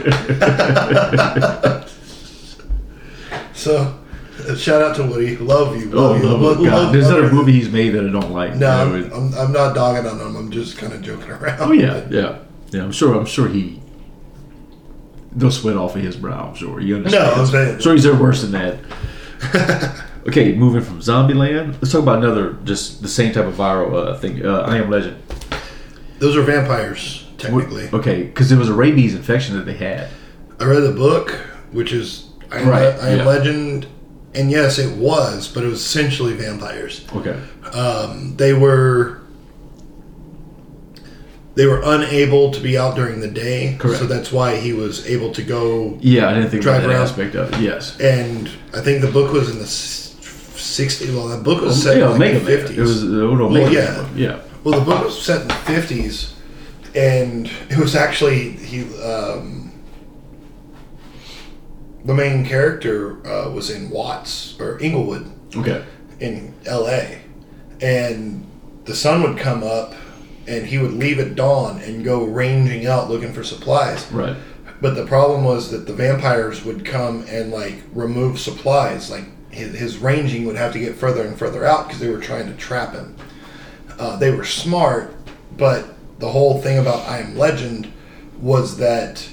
So. Shout out to Woody. Love you. Oh, Love you. no, Love- God. love- There's love not a everything. movie he's made that I don't like. No, You know, I'm, it- I'm, I'm not dogging on him. I'm just kind of joking around. oh yeah, yeah, yeah. I'm sure. I'm sure he. No sweat off of his brow. I'm sure he understands. No, I'm saying- I'm sure he's there worse than that. Okay, moving from Zombieland, let's talk about another, just the same type of viral uh, thing. Uh, I Am Legend. Those are vampires, technically. Okay, because there was a rabies infection that they had. I read the book, which is I Am, Right, I Am yeah. Legend, and yes, it was, but it was essentially vampires. Okay. Um, they were they were unable to be out during the day, Correct. so that's why he was able to go. Yeah, I didn't think Drive about that around. aspect of it. Yes. And I think the book was in the sixties. Well, the book was set yeah, in like Omega the Man. fifties. It was the old Well, Omega yeah. Man. Yeah. Well, the book was set in the fifties, and it was actually he. Um, the main character uh, was in Watts or Inglewood Okay. in L A, and the sun would come up, and he would leave at dawn and go ranging out looking for supplies. Right. But the problem was that the vampires would come and like remove supplies. Like his, his ranging would have to get further and further out because they were trying to trap him. Uh, they were smart, but the whole thing about I Am Legend was that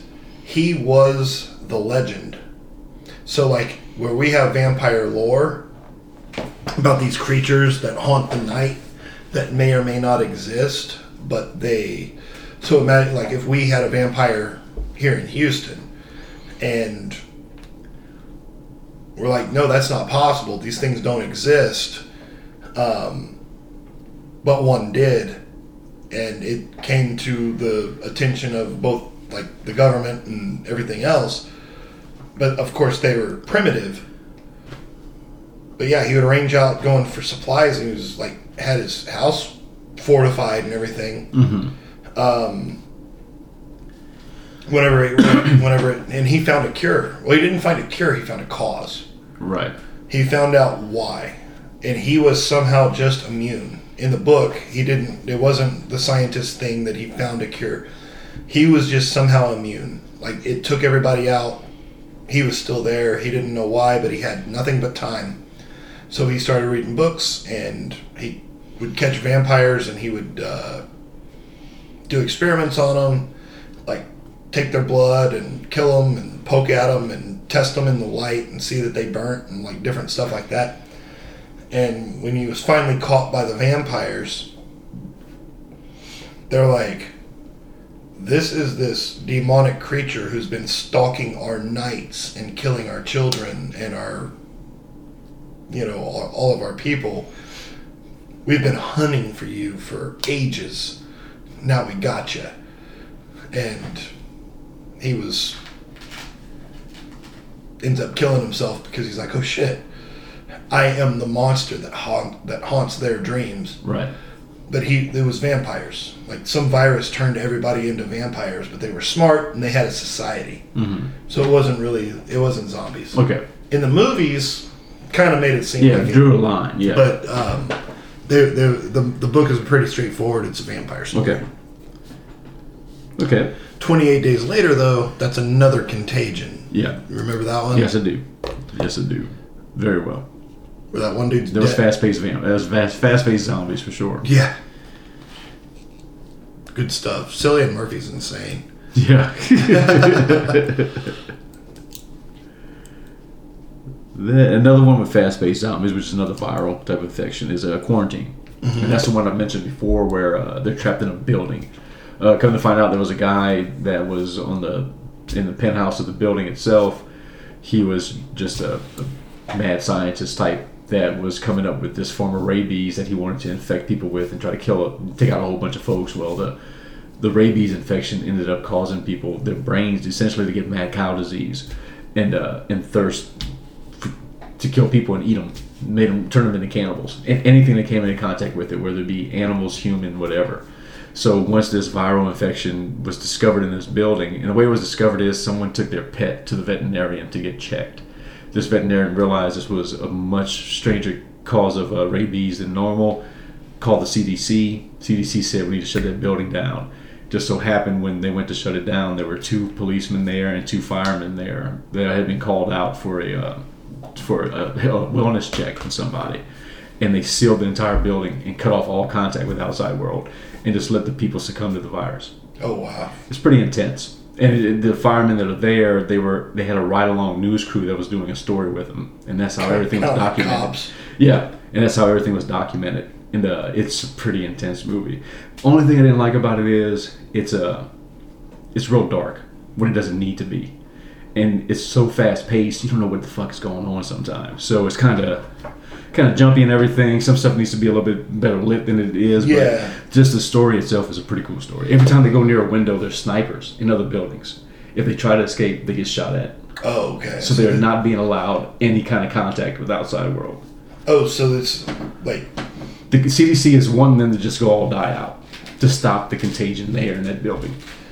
he was the legend. So, like, where we have vampire lore about these creatures that haunt the night that may or may not exist, but they... So imagine, like, if we had a vampire here in Houston, and we're like, no, that's not possible. These things don't exist. Um, but one did, and it came to the attention of both, like, the government and everything else. But, of course, they were primitive. But, yeah, he would arrange out going for supplies, and he was, like, had his house fortified and everything. Mm-hmm. Um, whenever, it, whenever, it, and he found a cure. Well, he didn't find a cure, he found a cause. Right. He found out why. And he was somehow just immune. In the book, he didn't, it wasn't the scientist thing that he found a cure. He was just somehow immune. Like, it took everybody out. He was still there. He didn't know why, but he had nothing but time. So he started reading books, and he would catch vampires, and he would uh, do experiments on them, like take their blood and kill them and poke at them and test them in the light and see that they burnt and like different stuff like that. And when he was finally caught by the vampires, they're like, this is this demonic creature who's been stalking our nights and killing our children and our, you know, all, all of our people. We've been hunting for you for ages. Now we got you. And he was, ends up killing himself because he's like, oh shit, I am the monster that haunt, that haunts their dreams. Right. But he, it was vampires. Like, some virus turned everybody into vampires, but they were smart and they had a society. Mm-hmm. So it wasn't really, it wasn't zombies. Okay. In the movies, kind of made it seem Yeah, like drew it, a line. Yeah. But um, they're, they're, the the book is pretty straightforward. It's a vampire story. Okay. Okay. twenty-eight Days Later, though, that's another Contagion. Yeah. You remember that one? Yes, I do. Yes, I do. Very well. Where that one dude's There was dead. fast-paced vamp. There was fast, fast-paced zombies for sure. Yeah. Good stuff. Cillian Murphy's insane. Yeah. The, another one with fast-paced zombies, which is another viral type of infection, is uh, Quarantine. Mm-hmm. And that's the one I mentioned before, where uh, they're trapped in a building. Uh, come to find out, there was a guy that was on the in the penthouse of the building itself. He was just a, a mad scientist type that was coming up with this form of rabies that he wanted to infect people with and try to kill, take out a whole bunch of folks. Well, the the rabies infection ended up causing people, their brains essentially to get mad cow disease and uh, and thirst for, to kill people and eat them. Made them, turn them into cannibals. And anything that came into contact with it, whether it be animals, human, whatever. So once this viral infection was discovered in this building, and the way it was discovered is someone took their pet to the veterinarian to get checked. This veterinarian realized this was a much stranger cause of uh, rabies than normal, called the C D C. C D C said we need to shut that building down. Just so happened when they went to shut it down, there were two policemen there and two firemen there that had been called out for a uh, for a, a wellness check from somebody. And they sealed the entire building and cut off all contact with the outside world and just let the people succumb to the virus. Oh, wow. It's pretty intense. And it, it, the firemen that are there, they were they had a ride-along news crew that was doing a story with them. And that's how everything was documented. Cops. Yeah, and that's how everything was documented. And uh, it's a pretty intense movie. Only thing I didn't like about it is it's uh, it's real dark when it doesn't need to be. And it's so fast-paced, you don't know what the fuck is going on sometimes. So it's kind of kind of jumpy and everything. Some stuff needs to be a little bit better lit than it is. Yeah. But just the story itself is a pretty cool story. Every time they go near a window, there's snipers in other buildings. If they try to escape, they get shot at. Oh, okay. So they're not being allowed any kind of contact with the outside world. Oh, so it's like... The C D C is wanting them to just go all die out to stop the contagion there in that building.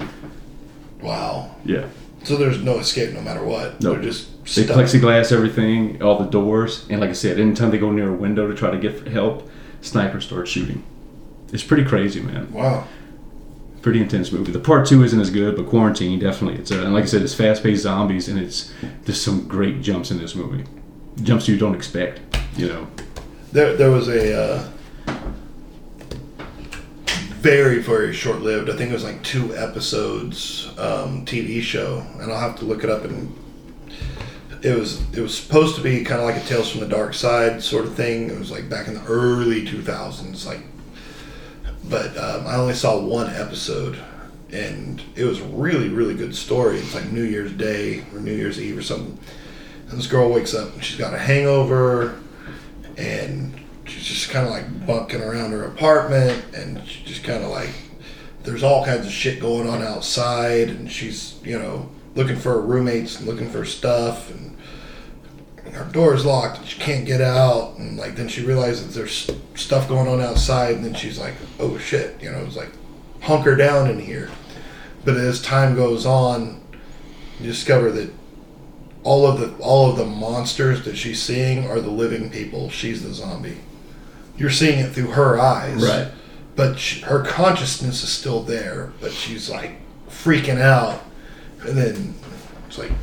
Wow. Yeah. So there's no escape no matter what. Nope. They're just They stuck. plexiglass everything, all the doors, and like I said, anytime they go near a window to try to get help, snipers start shooting. It's pretty crazy, man. Wow. Pretty intense movie. The part two isn't as good, but Quarantine definitely. It's a, and like I said, it's fast-paced zombies, and it's there's some great jumps in this movie, jumps you don't expect. You know. There, there was a uh, very, very short lived. I think it was like two episodes um, T V show, and I'll have to look it up. And it was it was supposed to be kind of like a Tales from the Dark Side sort of thing. It was like back in the early two thousands, like. But um, I only saw one episode, and it was a really, really good story. It's like New Year's Day or New Year's Eve or something. And this girl wakes up and she's got a hangover, and she's just kind of like bunking around her apartment, and she just kind of like, there's all kinds of shit going on outside, and she's, you know, looking for her roommates and looking for her stuff, and her door's locked and she can't get out, and like then she realizes there's stuff going on outside, and then she's like, oh shit, you know, it's like hunker down in here. But as time goes on, you discover that all of the all of the monsters that she's seeing are the living people. She's the zombie. You're seeing it through her eyes, Right. But she, her consciousness is still there, but she's like freaking out, and then it's like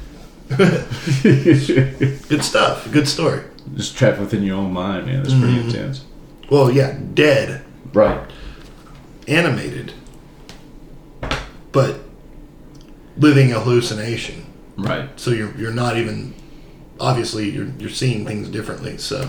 good stuff, good story. Just trapped within your own mind, man. That's pretty Mhm. intense. Well, yeah, dead, Right. animated, but living a hallucination. Right. So you're you're not even, obviously you're you're seeing things differently. So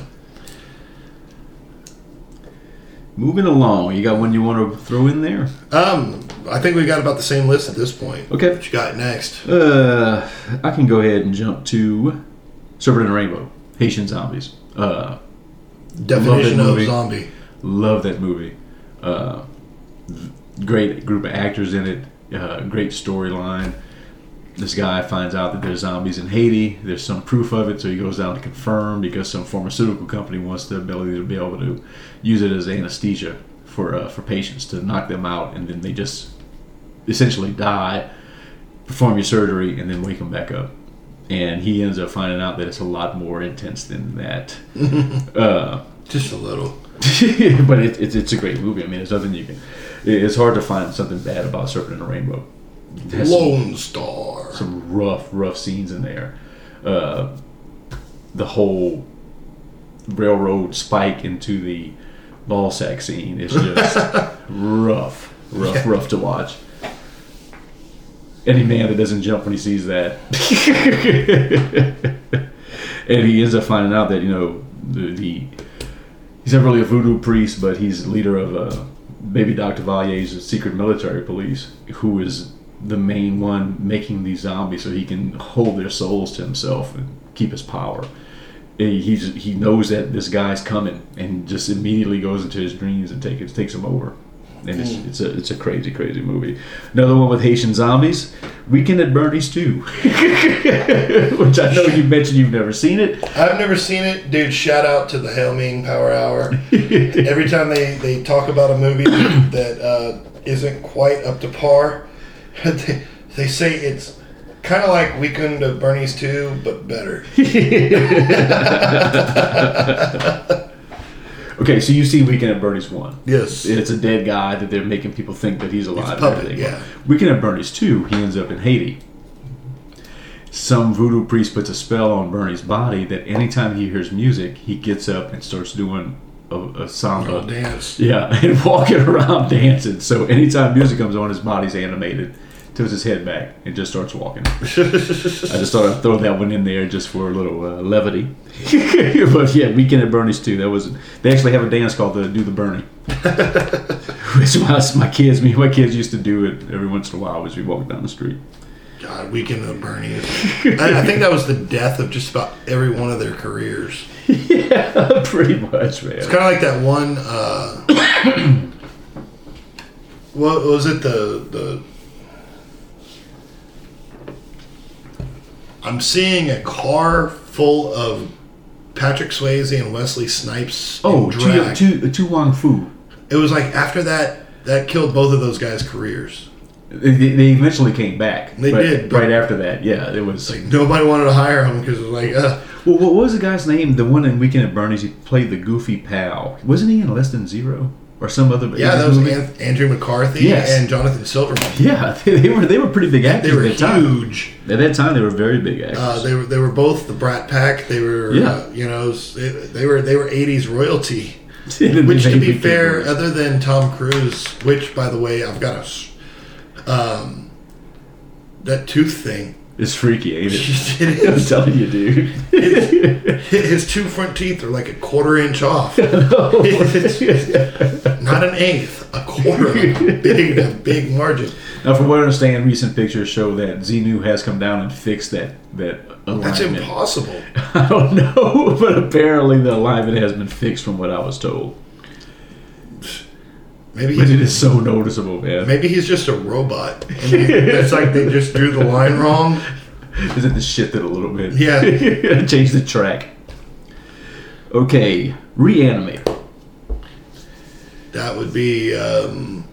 Moving along, you got one you want to throw in there? um, I think we got about the same list at this point. Okay. What you got next? Uh, I can go ahead and jump to Serpent and the Rainbow, Haitian Zombies. Uh, Definition love that of movie. zombie. Love that movie. Uh, great group of actors in it. Uh, great storyline. This guy finds out that there's zombies in Haiti. There's some proof of it, so he goes down to confirm because some pharmaceutical company wants the ability to be able to use it as anesthesia for uh, for patients to knock them out, and then they just essentially die, perform your surgery, and then wake them back up. And he ends up finding out that it's a lot more intense than that. uh, Just a little. but it, it's it's a great movie. I mean, there's nothing you can. It's hard to find something bad about Serpent and the Rainbow. It has Lone Star. some, some rough, rough scenes in there. Uh, the whole railroad spike into the ball sack scene is just rough, rough, Yeah. rough to watch. Any man that doesn't jump when he sees that. And he ends up finding out that, you know, the, the he's not really a voodoo priest, but he's the leader of uh, Baby Doctor Valier's secret military police, who is the main one making these zombies so he can hold their souls to himself and keep his power. He he's, he knows that this guy's coming and just immediately goes into his dreams and take it, takes him over. And it's, it's a it's a crazy, crazy movie. Another one with Haitian zombies, Weekend at Bernie's two, which I know you mentioned you've never seen it. I've never seen it, dude. Shout out to the Hail Ming Power Hour. Every time they, they talk about a movie that uh, isn't quite up to par, they, they say it's kind of like Weekend at Bernie's two, but better. Okay, so you see Weekend at Bernie's one. Yes. It's a dead guy that they're making people think that he's alive. It's a and puppet, everything. yeah. Weekend at Bernie's two, he ends up in Haiti. Some voodoo priest puts a spell on Bernie's body that anytime he hears music, he gets up and starts doing a, a samba. Little dance. Yeah, and walking around dancing. So anytime music comes on, his body's animated, tilts his head back, and just starts walking. I just thought I'd throw that one in there just for a little uh, levity. But yeah, Weekend at Bernie's too. That was they actually have a dance called the Do the Bernie. Which my, my kids, me, my kids used to do it every once in a while as we walk down the street. God, Weekend at Bernie's. I, I think that was the death of just about every one of their careers. Yeah, pretty much, man. It's kind of like that one. Uh, what was it? The the. I'm seeing a car full of Patrick Swayze and Wesley Snipes. Oh, in drag. Tu, tu, tu Wong Fu. It was like after that, that killed both of those guys' careers. They, they eventually came back. They but did, but- right after that. Yeah, it was. It's like nobody wanted to hire him because it was like, uh, Well, what was the guy's name? The one in Weekend at Bernie's, he played the goofy pal. Wasn't he in Less Than Zero or some other? yeah, that was movie? An- Andrew McCarthy Yes. and Jonathan Silverman. Yeah, they, they were they were pretty big actors They were at that time. huge. At that time, they were very big actors. Uh, they were they were both the Brat Pack. They were Yeah. uh, you know it, they were they were eighties royalty. Which, to be fair, other than Tom Cruise, which, by the way, I've got a um, that tooth thing. It's freaky, ain't it? It is. I'm telling you, dude. His, his two front teeth are like a quarter inch off. It's not an eighth, a quarter. Big, a big margin. Now, from what I understand, recent pictures show that Xenu has come down and fixed that that alignment. That's impossible. I don't know, but apparently the alignment has been fixed from what I was told. Maybe but it is so noticeable, man. Maybe he's just a robot. And it's like they just drew the line wrong. Is it the shit that a little bit? Yeah. Change the track. Okay, Reanimate. That would be um,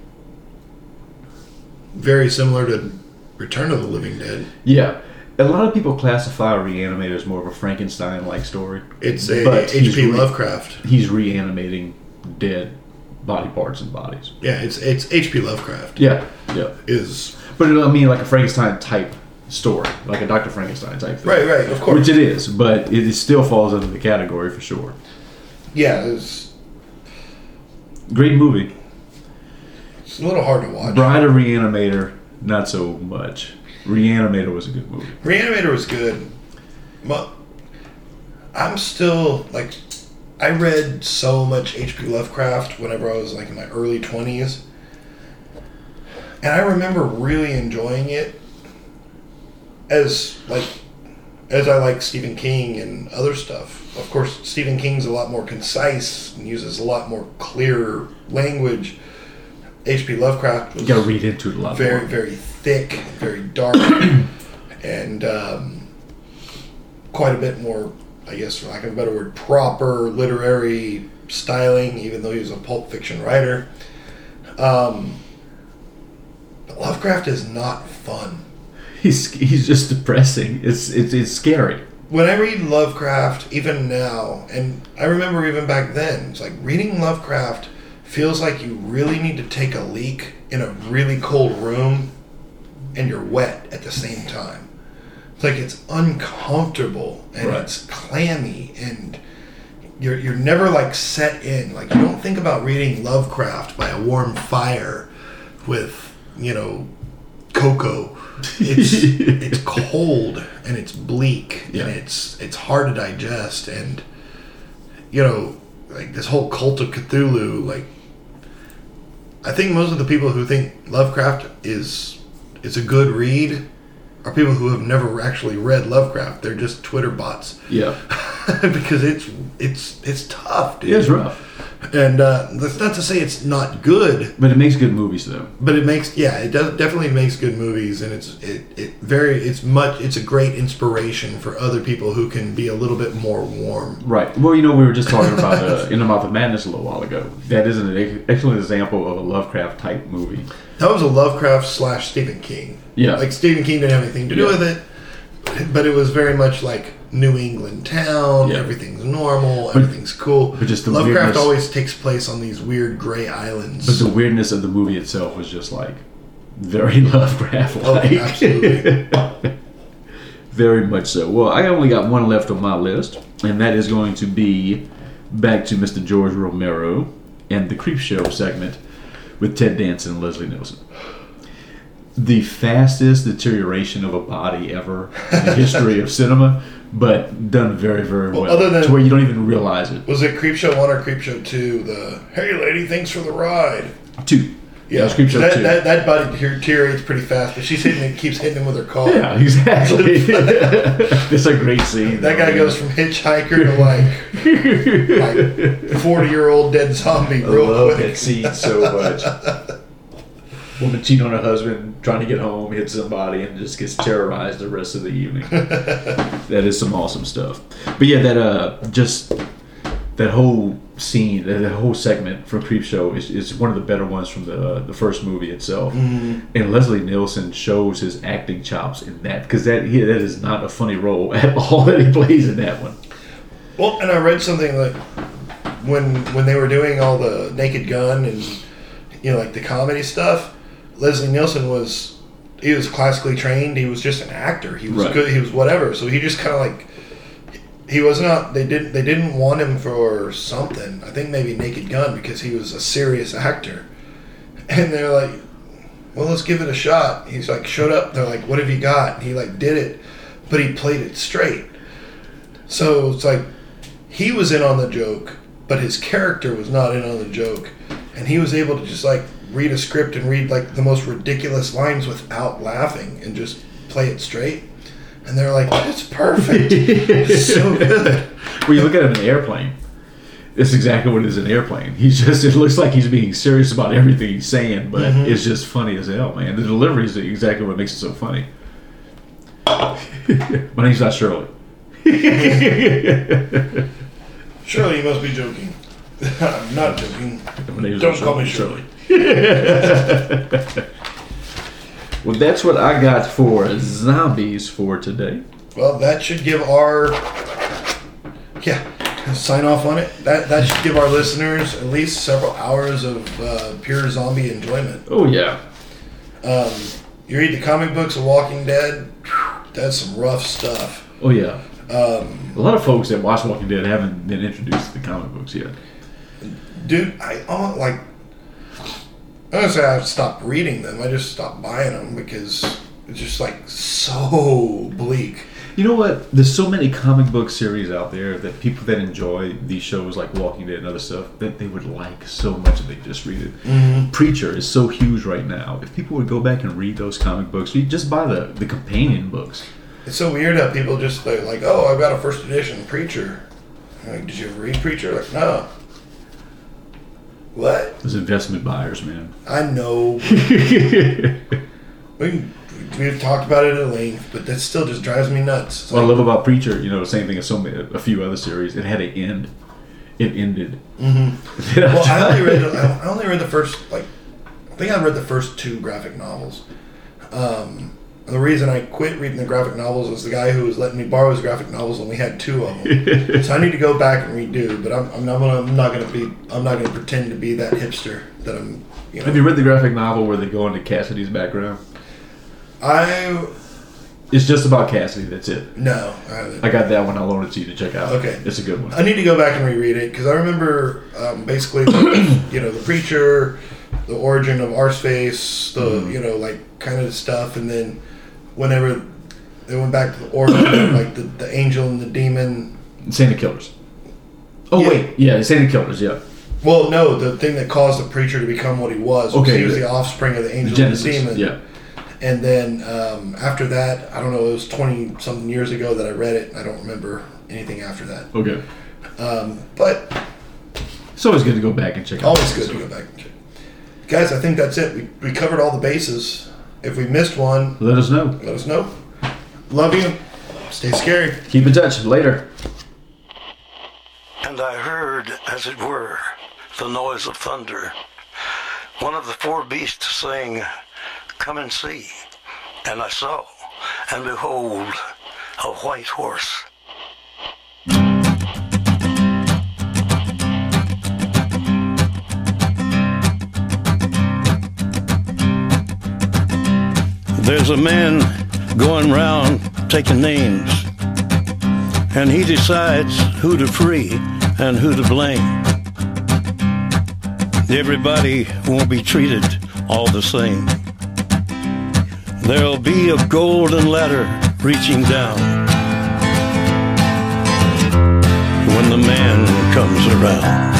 very similar to Return of the Living Dead. Yeah. A lot of people classify Reanimator as more of a Frankenstein-like story. It's a H P Lovecraft. He's reanimating dead body parts and bodies. Yeah, it's it's H P Lovecraft. Yeah, yeah. Is but I mean like a Frankenstein type story, like a Doctor Frankenstein type thing. Right, right, of course. Which it is, but it still falls under the category for sure. Yeah, it's great movie. It's a little hard to watch. Bride of Reanimator, not so much. Reanimator was a good movie. Reanimator was good. But I'm still like, I read so much H P Lovecraft whenever I was like in my early twenties, and I remember really enjoying it as like as I like Stephen King and other stuff. Of course, Stephen King's a lot more concise and uses a lot more clear language. H P Lovecraft was you gotta read into it a lot very, more. very thick, very dark, and um, quite a bit more, I guess, for lack of a better word, proper literary styling, even though he was a pulp fiction writer. Um, but Lovecraft is not fun. He's he's just depressing. It's it's it's scary. When I read Lovecraft, even now, and I remember even back then, it's like reading Lovecraft feels like you really need to take a leak in a really cold room and you're wet at the same time. It's like it's uncomfortable and right. It's clammy and you're you're never like set in. Like you don't think about reading Lovecraft by a warm fire with, you know, cocoa. It's it's cold and it's bleak yeah. and it's it's hard to digest, and you know, like this whole cult of Cthulhu, like I think most of the people who think Lovecraft is is a good read are people who have never actually read Lovecraft. They're just Twitter bots. Yeah. Because it's it's it's tough, dude. It is rough. And uh, that's not to say it's not good, but it makes good movies though. But it makes yeah, it does definitely makes good movies, and it's it, it very it's much it's a great inspiration for other people who can be a little bit more warm. Right. Well, you know, we were just talking about uh, In the Mouth of Madness a little while ago. That is an excellent example of a Lovecraft type movie. That was a Lovecraft slash Stephen King. Yeah. Like Stephen King didn't have anything to do yeah. with it, but it was very much like New England town. Yeah. Everything's normal. But, everything's cool. But just the Lovecraft weirdness, always takes place on these weird gray islands. But the weirdness of the movie itself was just like very Lovecraft-like. Oh, absolutely. Very much so. Well, I only got one left on my list, and that is going to be back to Mister George Romero and the Creepshow segment with Ted Danson and Leslie Nielsen. The fastest deterioration of a body ever in the history of cinema, but done very, very well. well other than, to where you don't even realize it. Was it Creepshow one or Creepshow two? The, hey lady, thanks for the ride. Two. Yeah, yeah Creepshow that, two. That, that body deteriorates pretty fast, but she's hitting it, keeps hitting him with her car. Yeah, exactly. It's a great scene. That though, guy man. goes from hitchhiker to like like forty-year-old dead zombie real I love quick. that scene so much. Woman cheating on her husband, trying to get home, hits somebody, and just gets terrorized the rest of the evening. That is some awesome stuff. But yeah, that uh, just that whole scene, that, that whole segment for Creepshow is, is one of the better ones from the uh, the first movie itself. Mm-hmm. And Leslie Nielsen shows his acting chops in that, because that he, that is not a funny role at all that he plays in that one. Well, and I read something like when when they were doing all the Naked Gun and you know like the comedy stuff. Leslie Nielsen was, he was classically trained. He was just an actor. He was right. good. He was whatever. So he just kind of like, he was not. They didn't. They didn't want him for something. I think maybe Naked Gun because he was a serious actor, and they're like, "Well, let's give it a shot." He's like, showed up. They're like, "What have you got?" And he like did it, but he played it straight. So it's like he was in on the joke, but his character was not in on the joke, and he was able to just like read a script and read like the most ridiculous lines without laughing and just play it straight. And they're like, "It's perfect. It's so good." When you look at him in an airplane, it's exactly what it is in an airplane. He's just, it looks like he's being serious about everything he's saying, but mm-hmm. it's just funny as hell, man. The delivery is exactly what makes it so funny. My name's not Shirley. Shirley, you must be joking. I'm not joking. Don't call me Shirley. Well, that's what I got for zombies for today. Well, that should give our yeah sign off on it. That that should give our listeners at least several hours of uh, pure zombie enjoyment. Oh yeah. Um, you read the comic books of Walking Dead. That's some rough stuff. Oh yeah. Um, a lot of folks that watch Walking Dead haven't been introduced to the comic books yet. Dude, I almost like. I don't say I've stopped reading them. I just stopped buying them because it's just like so bleak. You know what? There's so many comic book series out there that people that enjoy these shows like Walking Dead and other stuff that they would like so much if they just read it. Mm-hmm. Preacher is so huge right now. If people would go back and read those comic books, you just buy the, the companion books. It's so weird how people just like, like oh, I've got a first edition Preacher. I'm like, did you ever read Preacher? Like, no. What? Those investment buyers, man. I know. we, we've talked about it at length, but that still just drives me nuts. It's what like, I love about Preacher, you know, the same thing as so many, a few other series, it had an end. It ended. Mm-hmm. Well, I only read I only read the first, like, I think I read the first two graphic novels. Um, and the reason I quit reading the graphic novels was the guy who was letting me borrow his graphic novels only had two of them. So I need to go back and redo. But I'm, I'm not gonna I'm not gonna be I'm not gonna pretend to be that hipster that I'm. You know. Have you read the graphic novel where they go into Cassidy's background? I. It's just about Cassidy. That's it. No, I haven't. I got that one. I'll loan it to you to check out. Okay, it's a good one. I need to go back and reread it because I remember um, basically, you know, the Preacher, the origin of Arseface, the mm. you know like kind of stuff, and then whenever they went back to the origin of like the, the angel and the demon, Santa Killers. Oh yeah. wait, yeah, Santa Killers. Yeah. Well, no, the thing that caused the Preacher to become what he was. Okay, he was the offspring of the angel the and the demon. Yeah. And then um, after that, I don't know, it was twenty something years ago that I read it. I don't remember anything after that. Okay. Um, but it's always good to go back and check out. Always good to go back and check. Guys, I think that's it. We, we covered all the bases. If we missed one, let us know. Let us know. Love you. Stay scary. Keep in touch. Later. And I heard, as it were, the noise of thunder. One of the four beasts saying, "Come and see." And I saw, and behold, a white horse. There's a man going round taking names, and he decides who to free and who to blame. Everybody won't be treated all the same. There'll be a golden ladder reaching down when the man comes around.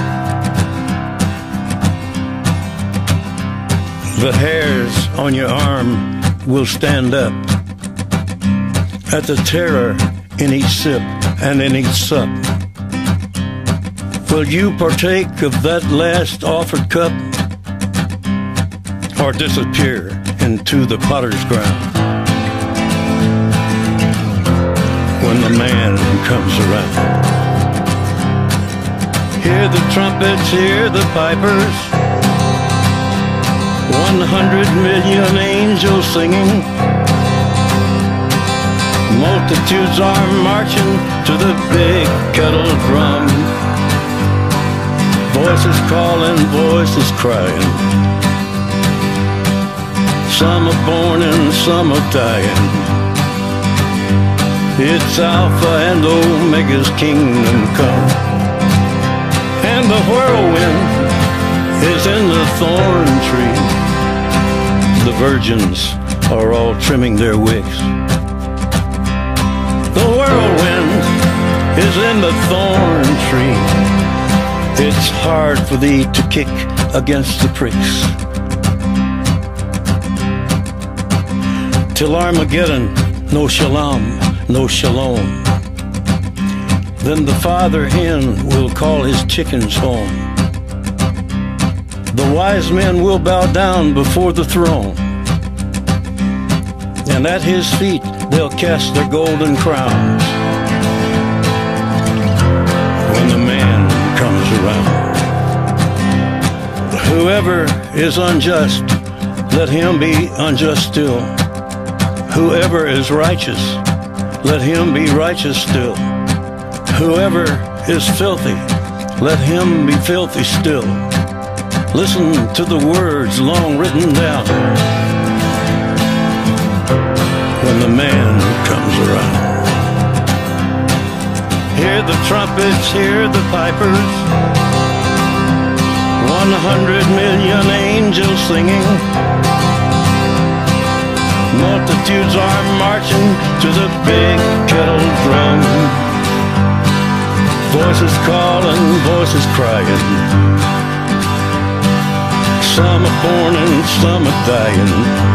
The hairs on your arm will stand up at the terror in each sip and in each sup. Will you partake of that last offered cup, or disappear into the potter's ground when the man comes around? Hear the trumpets, hear the pipers, one hundred million angels singing. Multitudes are marching to the big kettle drum. Voices calling, voices crying. Some are born and some are dying. It's Alpha and Omega's kingdom come. And the whirlwind is in the thorn tree. The virgins are all trimming their wicks. The whirlwind is in the thorn tree. It's hard for thee to kick against the pricks. Till Armageddon, no shalom, no shalom. Then the father hen will call his chickens home. The wise men will bow down before the throne, and at his feet they'll cast their golden crowns when the man comes around. Whoever is unjust, let him be unjust still. Whoever is righteous, let him be righteous still. Whoever is filthy, let him be filthy still. Listen to the words long written down when the man comes around. Hear the trumpets, hear the pipers, one hundred million angels singing. Multitudes are marching to the big kettle drum. Voices calling, voices crying. Some are born and some are dying.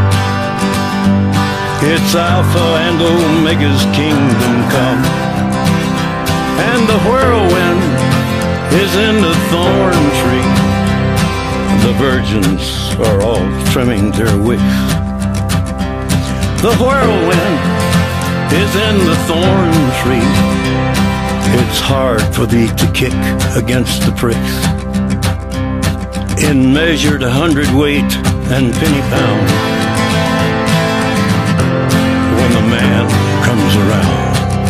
It's Alpha and Omega's kingdom come. And the whirlwind is in the thorn tree. The virgins are all trimming their wicks. The whirlwind is in the thorn tree. It's hard for thee to kick against the pricks. In measured hundredweight and penny pound, when the man comes around.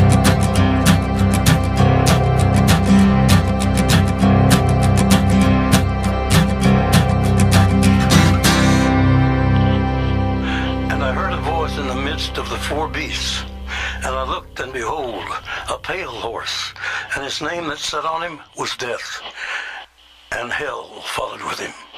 In the midst of the four beasts, and I looked, and behold, a pale horse, and his name that sat on him was Death, and hell followed with him.